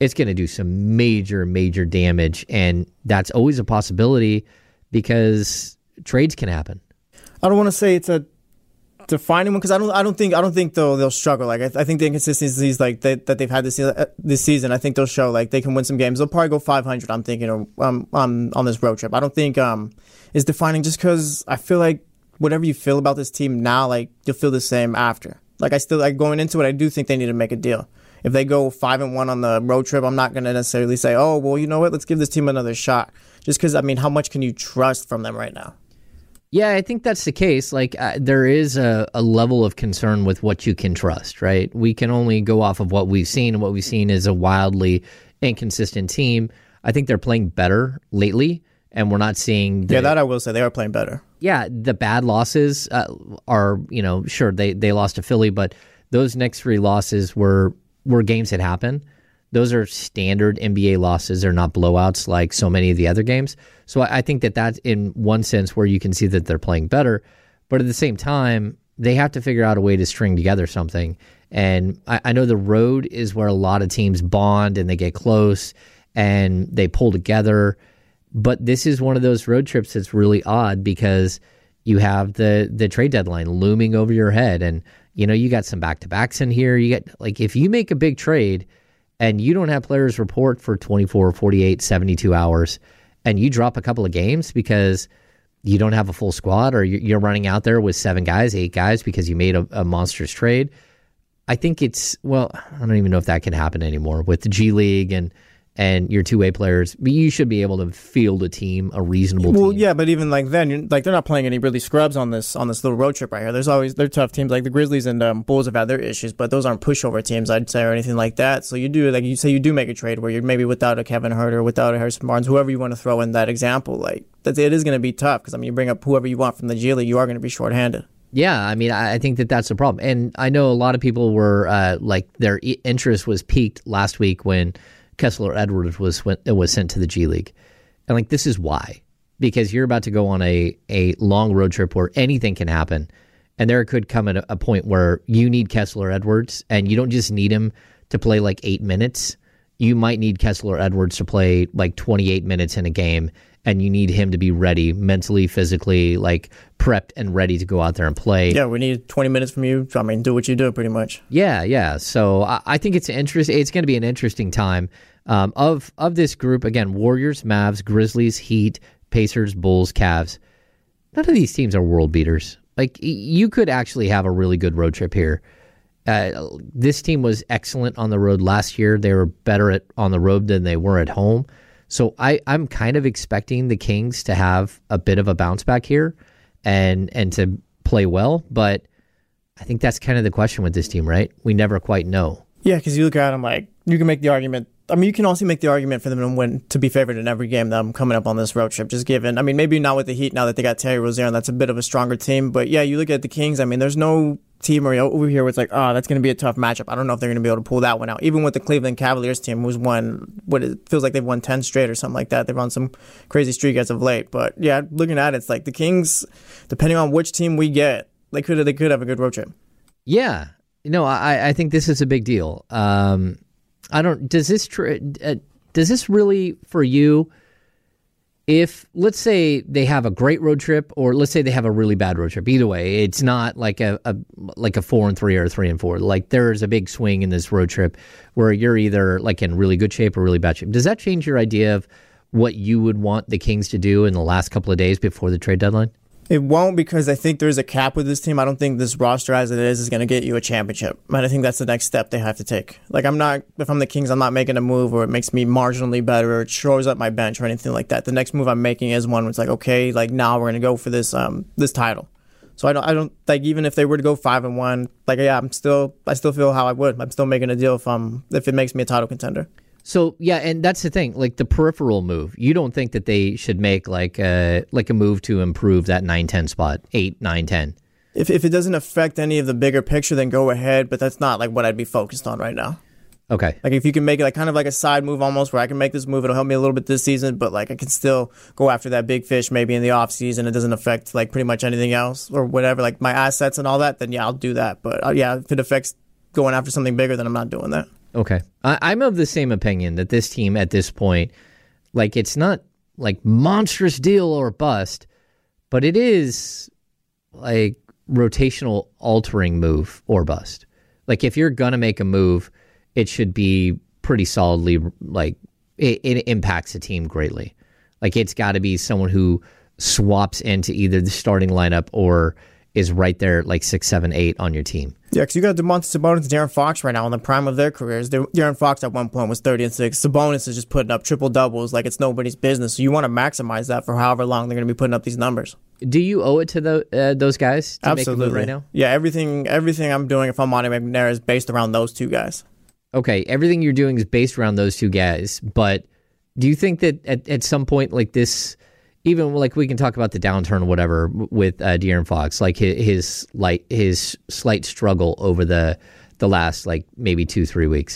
it's going to do some major, major damage. And that's always a possibility because trades can happen. I don't want to say it's a defining one because I don't. I don't think. I don't think they'll they'll struggle. Like I, I think the inconsistencies like they, that they've had this this season. I think they'll show like they can win some games. They'll probably go five hundred. I'm thinking um, um on this road trip. I don't think um is defining just because I feel like whatever you feel about this team now, like you'll feel the same after. Like I still like going into it. I do think they need to make a deal. If they go five and one on the road trip, I'm not going to necessarily say, oh well, you know what? Let's give this team another shot. Just because I mean, how much can you trust from them right now? Yeah, I think that's the case. Like, uh, there is a, a level of concern with what you can trust, right? We can only go off of what we've seen, and what we've seen is a wildly inconsistent team. I think they're playing better lately, and we're not seeing... The, yeah, that I will say. They are playing better. Yeah, the bad losses uh, are, you know, sure, they, they lost to Philly, but those next three losses were, were games that happen. Those are standard N B A losses. They're not blowouts like so many of the other games. So I think that that's in one sense where you can see that they're playing better. But at the same time, they have to figure out a way to string together something. And I, I know the road is where a lot of teams bond and they get close and they pull together. But this is one of those road trips that's really odd because you have the the trade deadline looming over your head. And, you know, you got some back-to-backs in here. You get like if you make a big trade and you don't have players report for twenty-four, forty-eight, seventy-two hours, and you drop a couple of games because you don't have a full squad or you're running out there with seven guys, eight guys because you made a, a monstrous trade, I think it's, well, I don't even know if that can happen anymore with the G League and and your two-way players. But you should be able to field a team, a reasonable well, team. yeah, but even like then, you're, like they're not playing any really scrubs on this on this little road trip right here. There's always they're tough teams. Like the Grizzlies and um, Bulls have had their issues, but those aren't pushover teams, I'd say, or anything like that. So you do like you say you do make a trade where you're maybe without a Kevin Huerter or without a Harrison Barnes, whoever you want to throw in that example. Like that, it is going to be tough because I mean you bring up whoever you want from the G League, you are going to be shorthanded. Yeah, I mean, I think that that's the problem. And I know a lot of people were uh, like their interest was peaked last week when Kessler Edwards was was sent to the G League. And like this is why. Because you're about to go on a, a long road trip where anything can happen. And there could come at a, a point where you need Kessler Edwards and you don't just need him to play like eight minutes. You might need Kessler Edwards to play like twenty-eight minutes in a game, and you need him to be ready mentally, physically, like prepped and ready to go out there and play. Yeah, we need twenty minutes from you. I mean, do what you do, pretty much. Yeah, yeah. So I, I think it's interest. It's going to be an interesting time um, of of this group. Again, Warriors, Mavs, Grizzlies, Heat, Pacers, Bulls, Cavs. None of these teams are world beaters. Like you could actually have a really good road trip here. Uh, this team was excellent on the road last year. They were better at on the road than they were at home. So I, I'm kind of expecting the Kings to have a bit of a bounce back here and and to play well. But I think that's kind of the question with this team, right? We never quite know. Yeah, because you look at them like you can make the argument. I mean, you can also make the argument for them to win, to be favored in every game that I'm coming up on this road trip. Just given, I mean, maybe not with the Heat now that they got Terry Rozier, and that's a bit of a stronger team. But yeah, you look at the Kings. I mean, there's no team over here where it's like, oh, that's going to be a tough matchup. I don't know if they're going to be able to pull that one out. Even with the Cleveland Cavaliers team, who's won what it feels like they've won ten straight or something like that. They've on some crazy streak as of late. But yeah, looking at it, it's like the Kings, depending on which team we get, they could they could have a good road trip. Yeah, you know, I I think this is a big deal. Um, I don't. Does this tr- uh, does this really for you? If, let's say, they have a great road trip, or let's say they have a really bad road trip, either way, it's not like a, a like a four and three or a three and four. Like there's a big swing in this road trip where you're either like in really good shape or really bad shape. Does that change your idea of what you would want the Kings to do in the last couple of days before the trade deadline? It won't, because I think there's a cap with this team. I don't think this roster as it is is going to get you a championship. And I think that's the next step they have to take. Like, I'm not, if I'm the Kings, I'm not making a move where it makes me marginally better or it shores up my bench or anything like that. The next move I'm making is one where it's like, okay, like now we're going to go for this um this title. So I don't, I don't like, even if they were to go five and one, like, yeah, I'm still, I still feel how I would. I'm still making a deal if um if it makes me a title contender. So, yeah, and that's the thing, like the peripheral move. You don't think that they should make like a, like a move to improve that nine ten spot, eight, nine, ten? If if it doesn't affect any of the bigger picture, then go ahead, but that's not like what I'd be focused on right now. Okay. Like if you can make it like kind of like a side move almost where I can make this move, it'll help me a little bit this season, but like I can still go after that big fish maybe in the off season. It doesn't affect like pretty much anything else or whatever, like my assets and all that, then yeah, I'll do that. But uh, yeah, if it affects going after something bigger, then I'm not doing that. Okay. I, I'm of the same opinion that this team at this point, like, it's not like monstrous deal or bust, but it is like rotational altering move or bust. Like, if you're going to make a move, it should be pretty solidly, like, it, it impacts the team greatly. Like, it's got to be someone who swaps into either the starting lineup or is right there, like six, seven, eight on your team. Yeah, because you got Domantas Sabonis and De'Aaron Fox right now in the prime of their careers. De- De'Aaron Fox at one point was thirty and six. Sabonis is just putting up triple doubles like it's nobody's business. So you want to maximize that for however long they're going to be putting up these numbers. Do you owe it to the, uh, those guys to Absolutely. make a move right now? Yeah, everything everything I'm doing if I'm Monte McNair is based around those two guys. Okay, everything you're doing is based around those two guys, but do you think that at, at some point like this, even like we can talk about the downturn or whatever with uh, De'Aaron Fox, like his, his like his slight struggle over the the last like maybe two three weeks.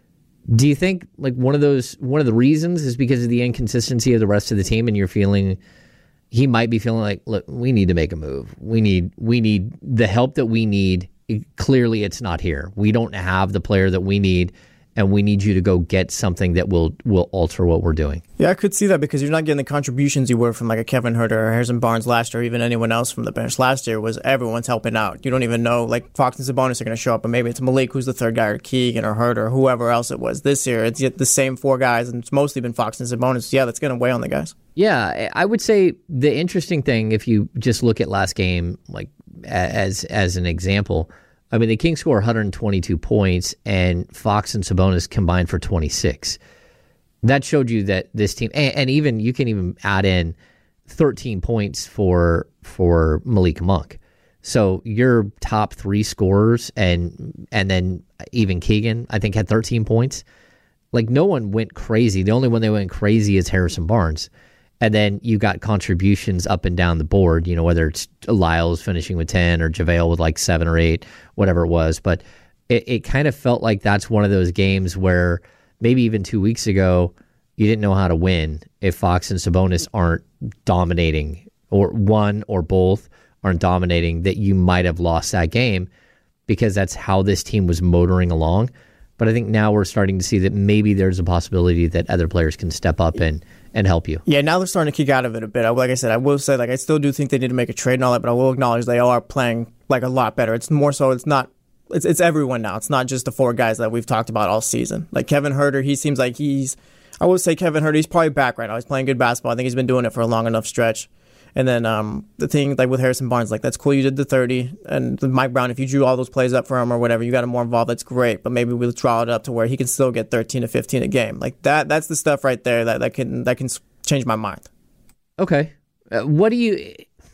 Do you think like one of those one of the reasons is because of the inconsistency of the rest of the team, and you're feeling he might be feeling like, look, we need to make a move. We need we need the help that we need. Clearly, it's not here. We don't have the player that we need. And we need you to go get something that will will alter what we're doing. Yeah, I could see that because you're not getting the contributions you were from like a Kevin Huerter or Harrison Barnes last year, or even anyone else from the bench. Last year was everyone's helping out. You don't even know, like Fox and Sabonis are going to show up, but maybe it's Malik who's the third guy, or Keegan or Huerter or whoever else it was. This year, it's the same four guys, and it's mostly been Fox and Sabonis. Yeah, that's going to weigh on the guys. Yeah, I would say the interesting thing, if you just look at last game, like as as an example, I mean, the Kings score one hundred twenty-two points, and Fox and Sabonis combined for twenty-six. That showed you that this team, and, and even you can even add in thirteen points for for Malik Monk. So your top three scorers, and and then even Keegan, I think, had thirteen points. Like, no one went crazy. The only one that went crazy is Harrison Barnes. And then you got contributions up and down the board, you know, whether it's Lyles finishing with ten or JaVale with like seven or eight, whatever it was. But it, it kind of felt like that's one of those games where maybe even two weeks ago, you didn't know how to win if Fox and Sabonis aren't dominating, or one or both aren't dominating, that you might have lost that game because that's how this team was motoring along. But I think now we're starting to see that maybe there's a possibility that other players can step up and, and help you. Yeah, now they're starting to kick out of it a bit. Like I said, I will say, like, I still do think they need to make a trade and all that, but I will acknowledge they are playing like a lot better. It's more so, it's not, it's it's everyone now. It's not just the four guys that we've talked about all season. Like Kevin Huerter, he seems like he's, I would say Kevin Huerter, he's probably back right now. He's playing good basketball. I think he's been doing it for a long enough stretch. And then um, the thing like with Harrison Barnes, like, that's cool, you did the thirty. And with Mike Brown, if you drew all those plays up for him or whatever, you got him more involved, that's great. But maybe we'll draw it up to where he can still get thirteen to fifteen a game. Like that, that's the stuff right there that, that can that can change my mind. Okay. Uh, what do you...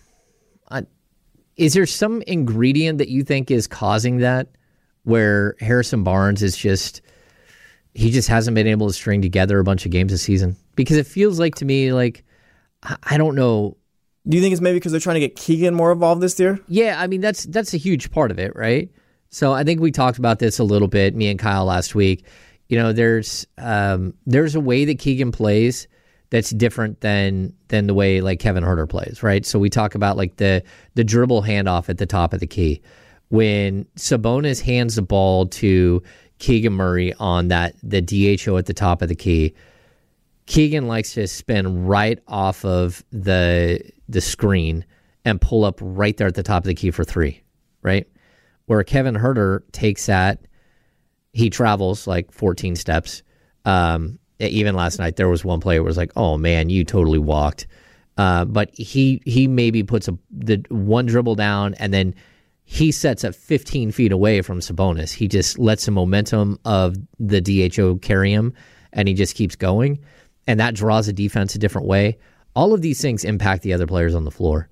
Uh, is there some ingredient that you think is causing that, where Harrison Barnes is just... he just hasn't been able to string together a bunch of games this season? Because it feels like to me, like, I, I don't know... Do you think it's maybe because they're trying to get Keegan more involved this year? Yeah, I mean, that's that's a huge part of it, right? So I think we talked about this a little bit, me and Kyle last week. You know, there's um, there's a way that Keegan plays that's different than than the way like Kevin Huerter plays, right? So we talk about like the the dribble handoff at the top of the key. When Sabonis hands the ball to Keegan Murray on that the D H O at the top of the key, Keegan likes to spin right off of the the screen and pull up right there at the top of the key for three, right? Where Kevin Huerter takes that, he travels like fourteen steps. Um, even last night, there was one play where it was like, oh man, you totally walked. Uh, but he he maybe puts a the one dribble down, and then he sets up fifteen feet away from Sabonis. He just lets the momentum of the D H O carry him, and he just keeps going. And that draws the defense a different way. All of these things impact the other players on the floor.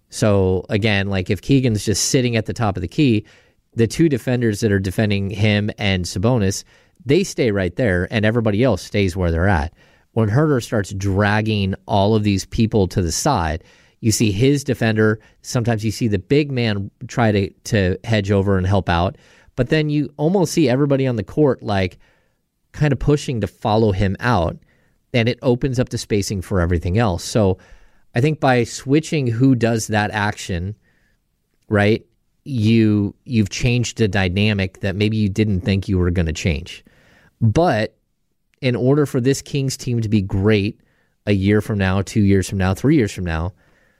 So, again, like if Keegan's just sitting at the top of the key, the two defenders that are defending him and Sabonis, they stay right there, and everybody else stays where they're at. When Huerter starts dragging all of these people to the side, you see his defender, sometimes you see the big man try to, to hedge over and help out, but then you almost see everybody on the court like kind of pushing to follow him out. And it opens up the spacing for everything else. So I think by switching who does that action, right, you, you've changed the dynamic that maybe you didn't think you were going to change. But in order for this Kings team to be great a year from now, two years from now, three years from now,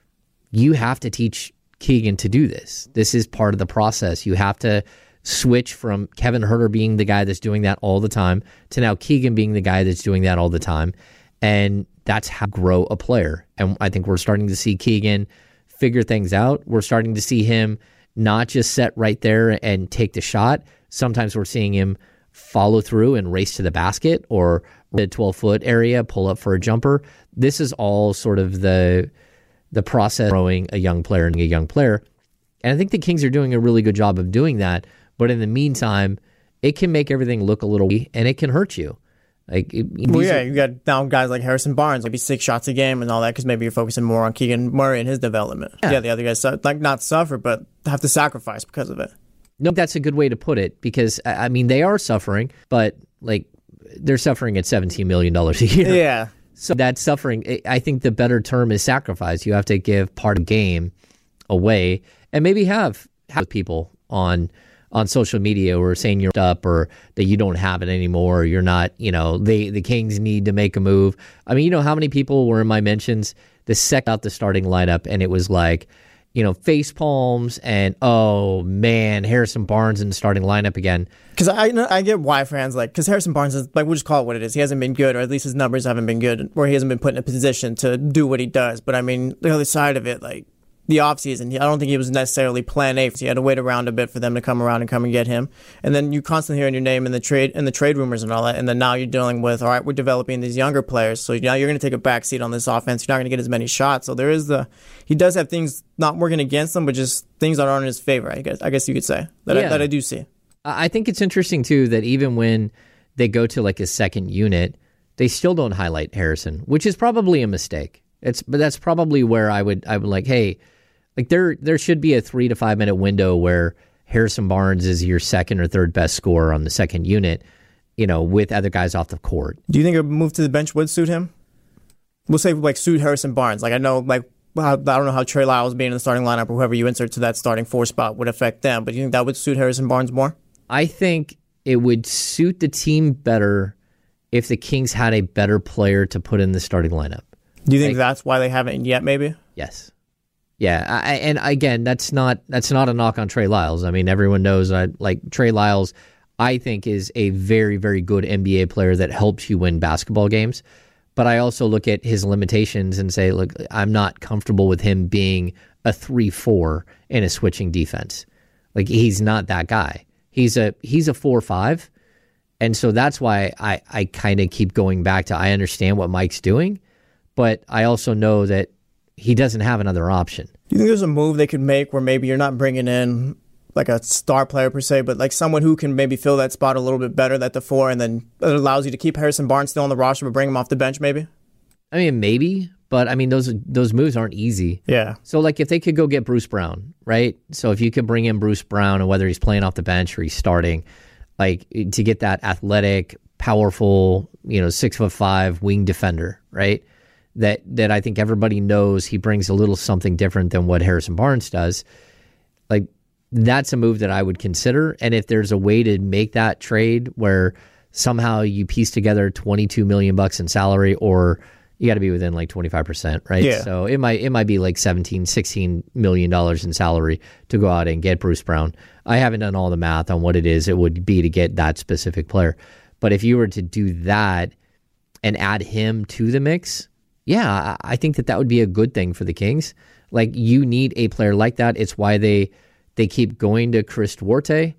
you have to teach Keegan to do this. This is part of the process. You have to switch from Kevin Huerter being the guy that's doing that all the time to now Keegan being the guy that's doing that all the time. And that's how you grow a player. And I think we're starting to see Keegan figure things out. We're starting to see him not just set right there and take the shot. Sometimes we're seeing him follow through and race to the basket or the twelve-foot area, pull up for a jumper. This is all sort of the the process of growing a young player and a young player. And I think the Kings are doing a really good job of doing that. But in the meantime, it can make everything look a little weak, and it can hurt you. Like, it, well, yeah, you got down guys like Harrison Barnes, maybe six shots a game and all that, because maybe you're focusing more on Keegan Murray and his development. Yeah, yeah the other guys, like, not suffer, but have to sacrifice because of it. No, that's a good way to put it, because, I mean, they are suffering, but, like, they're suffering at seventeen million dollars a year. Yeah. So that suffering, I think the better term is sacrifice. You have to give part of the game away and maybe have, have people on on social media or saying you're up or that you don't have it anymore. Or you're not, you know, they, the Kings need to make a move. I mean, you know how many people were in my mentions the second out the starting lineup and it was like, you know, face palms and, oh, man, Harrison Barnes in the starting lineup again. Because I I get why fans like, because Harrison Barnes is, like, we'll just call it what it is. He hasn't been good, or at least his numbers haven't been good, where he hasn't been put in a position to do what he does. But, I mean, the other side of it, like, the offseason, I don't think he was necessarily plan A. He had to wait around a bit for them to come around and come and get him. And then you constantly hearing your name in the trade in the trade rumors and all that. And then now you're dealing with, all right, we're developing these younger players. So now you're going to take a backseat on this offense. You're not going to get as many shots. So there is the, he does have things not working against him, but just things that aren't in his favor, I guess, I guess you could say, that, yeah. I, that I do see. I think it's interesting, too, that even when they go to like a second unit, they still don't highlight Harrison, which is probably a mistake. It's, but that's probably where I would, I would like, hey, Like there, there should be a three to five minute window where Harrison Barnes is your second or third best scorer on the second unit, you know, with other guys off the court. Do you think a move to the bench would suit him? We'll say like suit Harrison Barnes. Like I know, like I don't know how Trey Lyles being in the starting lineup or whoever you insert to that starting four spot would affect them. But do you think that would suit Harrison Barnes more? I think it would suit the team better if the Kings had a better player to put in the starting lineup. Do you think like, that's why they haven't yet? Maybe. Yes. Yeah, I, and again, that's not that's not a knock on Trey Lyles. I mean, everyone knows I like Trey Lyles. I think is a very, very good N B A player that helps you win basketball games. But I also look at his limitations and say, look, I'm not comfortable with him being a three four in a switching defense. Like he's not that guy. He's a he's a four five, and so that's why I I kind of keep going back to I understand what Mike's doing, but I also know that he doesn't have another option. Do you think there's a move they could make where maybe you're not bringing in like a star player per se, but like someone who can maybe fill that spot a little bit better at the four, and then it allows you to keep Harrison Barnes still on the roster but bring him off the bench maybe? I mean, maybe, but I mean, those those moves aren't easy. Yeah. So like if they could go get Bruce Brown, right? So if you could bring in Bruce Brown, and whether he's playing off the bench or he's starting, like to get that athletic, powerful, you know, six foot five wing defender, right? That that I think everybody knows he brings a little something different than what Harrison Barnes does. Like that's a move that I would consider. And if there's a way to make that trade where somehow you piece together twenty-two million bucks in salary, or you got to be within like twenty-five percent, right? Yeah. So it might it might be like seventeen, sixteen million dollars in salary to go out and get Bruce Brown. I haven't done all the math on what it is it would be to get that specific player. But if you were to do that and add him to the mix, yeah, I think that that would be a good thing for the Kings. Like, you need a player like that. It's why they they keep going to Chris Duarte.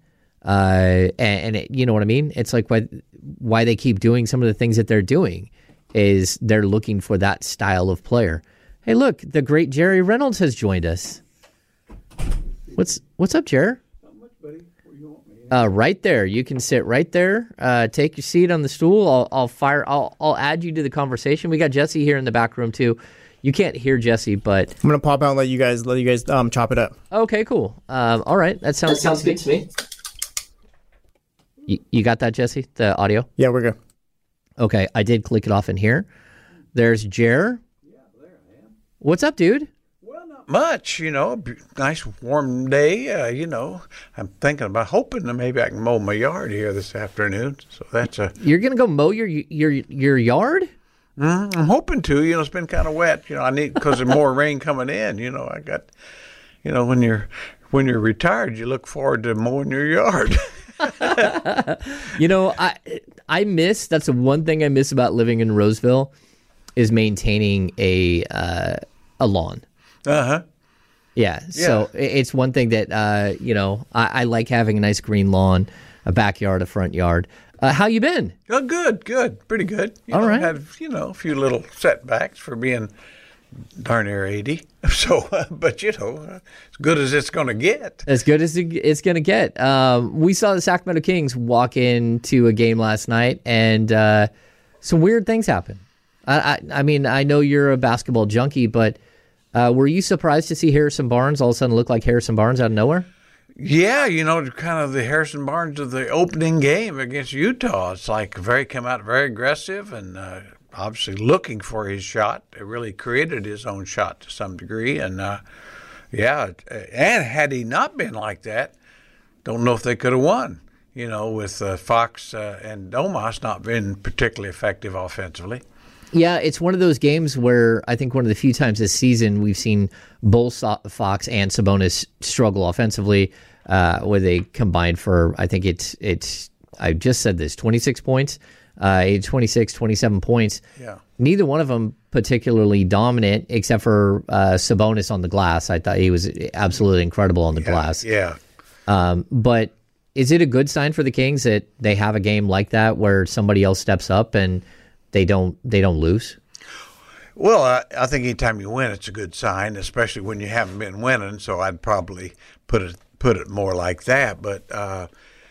Uh, and, and it, you know what I mean? It's like why, why they keep doing some of the things that they're doing is they're looking for that style of player. Hey, look, the great Jerry Reynolds has joined us. What's what's up, Jerry? Not much, buddy. Where you want me? Uh, right there. You can sit right there. Uh, take your seat on the stool. I'll, I'll fire. I'll, I'll add you to the conversation. We got Jesse here in the back room too. You can't hear Jesse, but I'm gonna pop out and let you guys let you guys um, chop it up. Okay, cool. Um, all right, that sounds, that sounds good to me. You, you got that, Jesse? The audio? Yeah, we're good. Okay, I did click it off in here. There's Jer. Yeah, there I am. What's up, dude? Well, not Not much, you know. Nice warm day. Uh, you know, I'm thinking about hoping that maybe I can mow my yard here this afternoon. So that's a. You're gonna go mow your your your yard? Mm, I'm hoping to. You know, it's been kind of wet. You know, I need because there's more rain coming in. You know, I got. You know, when you're when you're retired, you look forward to mowing your yard. You know, I I miss. That's the one thing I miss about living in Roseville, is maintaining a uh, a lawn. Uh-huh. Yeah, Yeah. so i- it's one thing that, uh, you know, I, I like having a nice green lawn, a backyard, a front yard. Uh, how you been? Oh, good, good, pretty good. You All know, right. Had you know a few little setbacks for being darn near eighty. So, uh, but you know, uh, as good as it's going to get. As good as it- it's going to get. Um, we saw the Sacramento Kings walk into a game last night, and uh, some weird things happen. I, I, I mean, I know you're a basketball junkie, but uh, were you surprised to see Harrison Barnes all of a sudden look like Harrison Barnes out of nowhere? Yeah, you know, kind of the Harrison Barnes of the opening game against Utah. It's like very come out very aggressive and uh, obviously looking for his shot. It really created his own shot to some degree, and uh, yeah, and had he not been like that, don't know if they could have won. You know, with uh, Fox uh, and Domas not being particularly effective offensively. Yeah, it's one of those games where I think one of the few times this season we've seen both So- Fox and Sabonis struggle offensively, uh, where they combined for, I think it's, it's I just said this, twenty-six points, uh, twenty-six, twenty-seven points. Yeah. Neither one of them particularly dominant, except for uh, Sabonis on the glass. I thought he was absolutely incredible on the Yeah, glass. yeah. Um, but is it a good sign for the Kings that they have a game like that where somebody else steps up and they don't they don't lose? Well, I, I think anytime you win, it's a good sign, especially when you haven't been winning. So I'd probably put it put it more like that. But uh,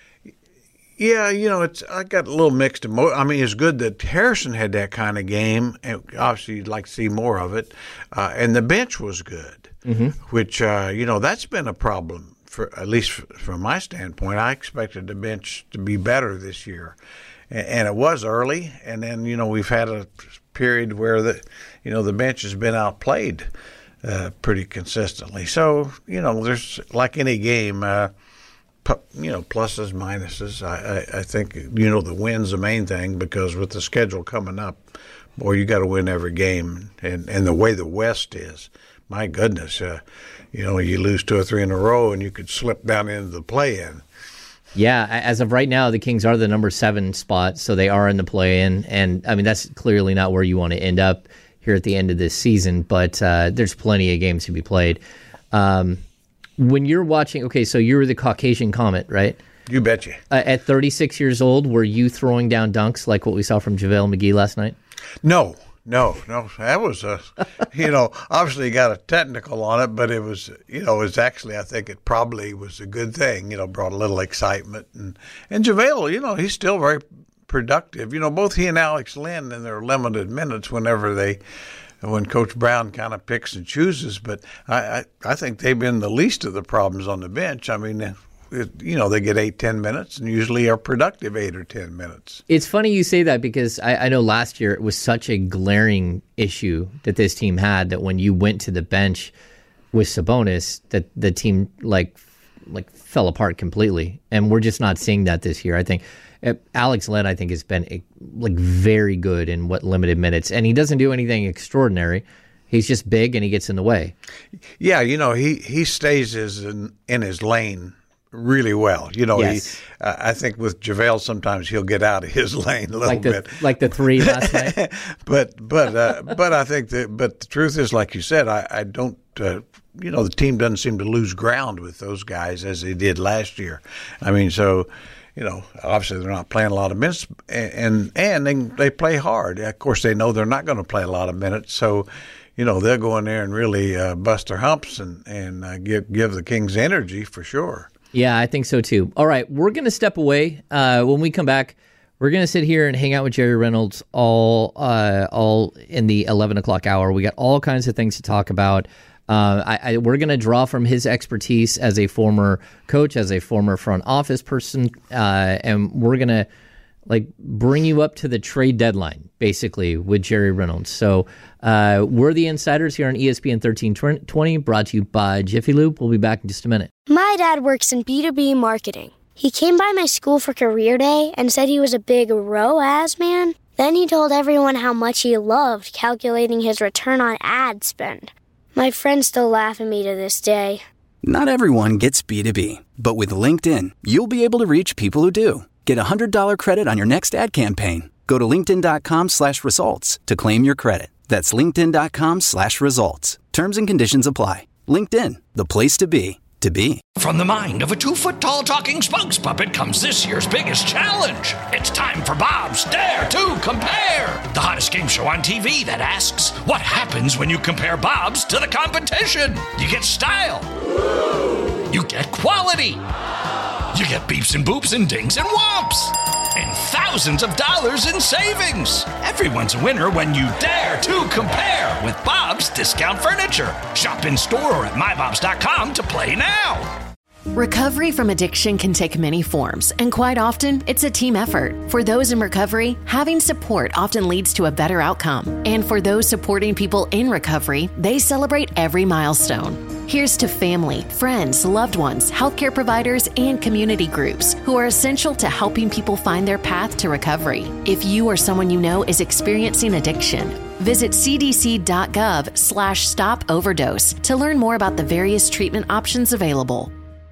yeah, you know, it's I got a little mixed emo- I mean, it's good that Harrison had that kind of game, and obviously you'd like to see more of it. Uh, and the bench was good, Mhm. which uh, you know that's been a problem for at least from my standpoint. I expected the bench to be better this year. And it was early, and then you know we've had a period where the you know the bench has been outplayed uh, pretty consistently. So you know there's like any game, uh, pu- you know pluses minuses. I, I, I think you know the win's the main thing because with the schedule coming up, boy, you got to win every game, and and the way the West is, my goodness, uh, you know you lose two or three in a row, and you could slip down into the play-in. Yeah, as of right now, the Kings are the number seven spot, so they are in the play-in, and I mean that's clearly not where you want to end up here at the end of this season. But uh, there's plenty of games to be played. Um, when you're watching, okay, so you were the Caucasian Comet, right? You betcha. Uh, at thirty-six years old, were you throwing down dunks like what we saw from JaVale McGee last night? No, no, no. That was a, you know, obviously got a technical on it, but it was, you know, it was actually, I think it probably was a good thing, you know, brought a little excitement. And, and JaVale, you know, he's still very productive. You know, both he and Alex Lynn in their limited minutes whenever they, when Coach Brown kind of picks and chooses, but I, I, I think they've been the least of the problems on the bench. I mean, it, you know, they get eight, ten minutes and usually are productive eight or ten minutes. It's funny you say that because I, I know last year it was such a glaring issue that this team had that when you went to the bench with Sabonis, that the team like like fell apart completely, and we're just not seeing that this year. I think uh, Alex Len, I think, has been uh, like very good in what limited minutes, and he doesn't do anything extraordinary. He's just big and he gets in the way. Yeah, you know, he he stays his in, in his lane really well. You know, Yes. he, uh, I think with JaVale sometimes he'll get out of his lane a little Like the bit. like the three last night. but but uh, but I think that but the truth is, like you said, I, I don't. Uh, you know, the team doesn't seem to lose ground with those guys as they did last year. I mean, so. You know, obviously they're not playing a lot of minutes, and and they, they play hard. Of course, they know they're not going to play a lot of minutes, so you know they'll go in there and really uh, bust their humps and and uh, give give the Kings energy for sure. Yeah, I think so too. All right, we're going to step away. Uh, when we come back, we're going to sit here and hang out with Jerry Reynolds all uh, all in the eleven o'clock hour. We got all kinds of things to talk about. Uh, I, I, we're going to draw from his expertise as a former coach, as a former front office person, uh, and we're going to like bring you up to the trade deadline, basically, with Jerry Reynolds. So uh, we're the Insiders here on E S P N thirteen twenty, brought to you by Jiffy Lube. We'll be back in just a minute. My dad works in B two B marketing. He came by my school for career day and said he was a big R O A S man. Then he told everyone how much he loved calculating his return on ad spend. My friends still laugh at me to this day. Not everyone gets B two B, but with LinkedIn, you'll be able to reach people who do. Get a one hundred dollars credit on your next ad campaign. Go to linkedin.com slash results to claim your credit. That's linkedin.com slash results. Terms and conditions apply. LinkedIn, the place to be, to be. From the mind of a two-foot-tall talking spokes puppet comes this year's biggest challenge. It's time for Bob's Dare to Compare, the hottest game show on T V that asks, what happens when you compare Bob's to the competition? You get style. You get quality. You get beeps and boops and dings and whomps. And thousands of dollars in savings. Everyone's a winner when you dare to compare with Bob's Discount Furniture. Shop in store or at my bobs dot com to play now. Recovery from addiction can take many forms, and quite often, it's a team effort. For those in recovery, having support often leads to a better outcome. And for those supporting people in recovery, they celebrate every milestone. Here's to family, friends, loved ones, healthcare providers, and community groups who are essential to helping people find their path to recovery. If you or someone you know is experiencing addiction, visit cdc.gov slash stop overdose to learn more about the various treatment options available.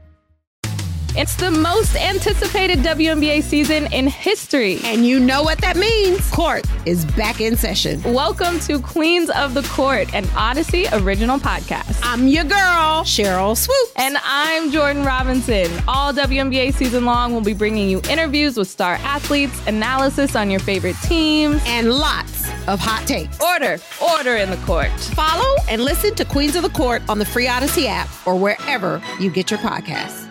It's the most anticipated W N B A season in history. And you know what that means. Court is back in session. Welcome to Queens of the Court, an Odyssey original podcast. I'm your girl, Cheryl Swoop. And I'm Jordan Robinson. All W N B A season long, we'll be bringing you interviews with star athletes, analysis on your favorite teams, and lots of hot takes. Order, order in the court. Follow and listen to Queens of the Court on the free Odyssey app or wherever you get your podcasts.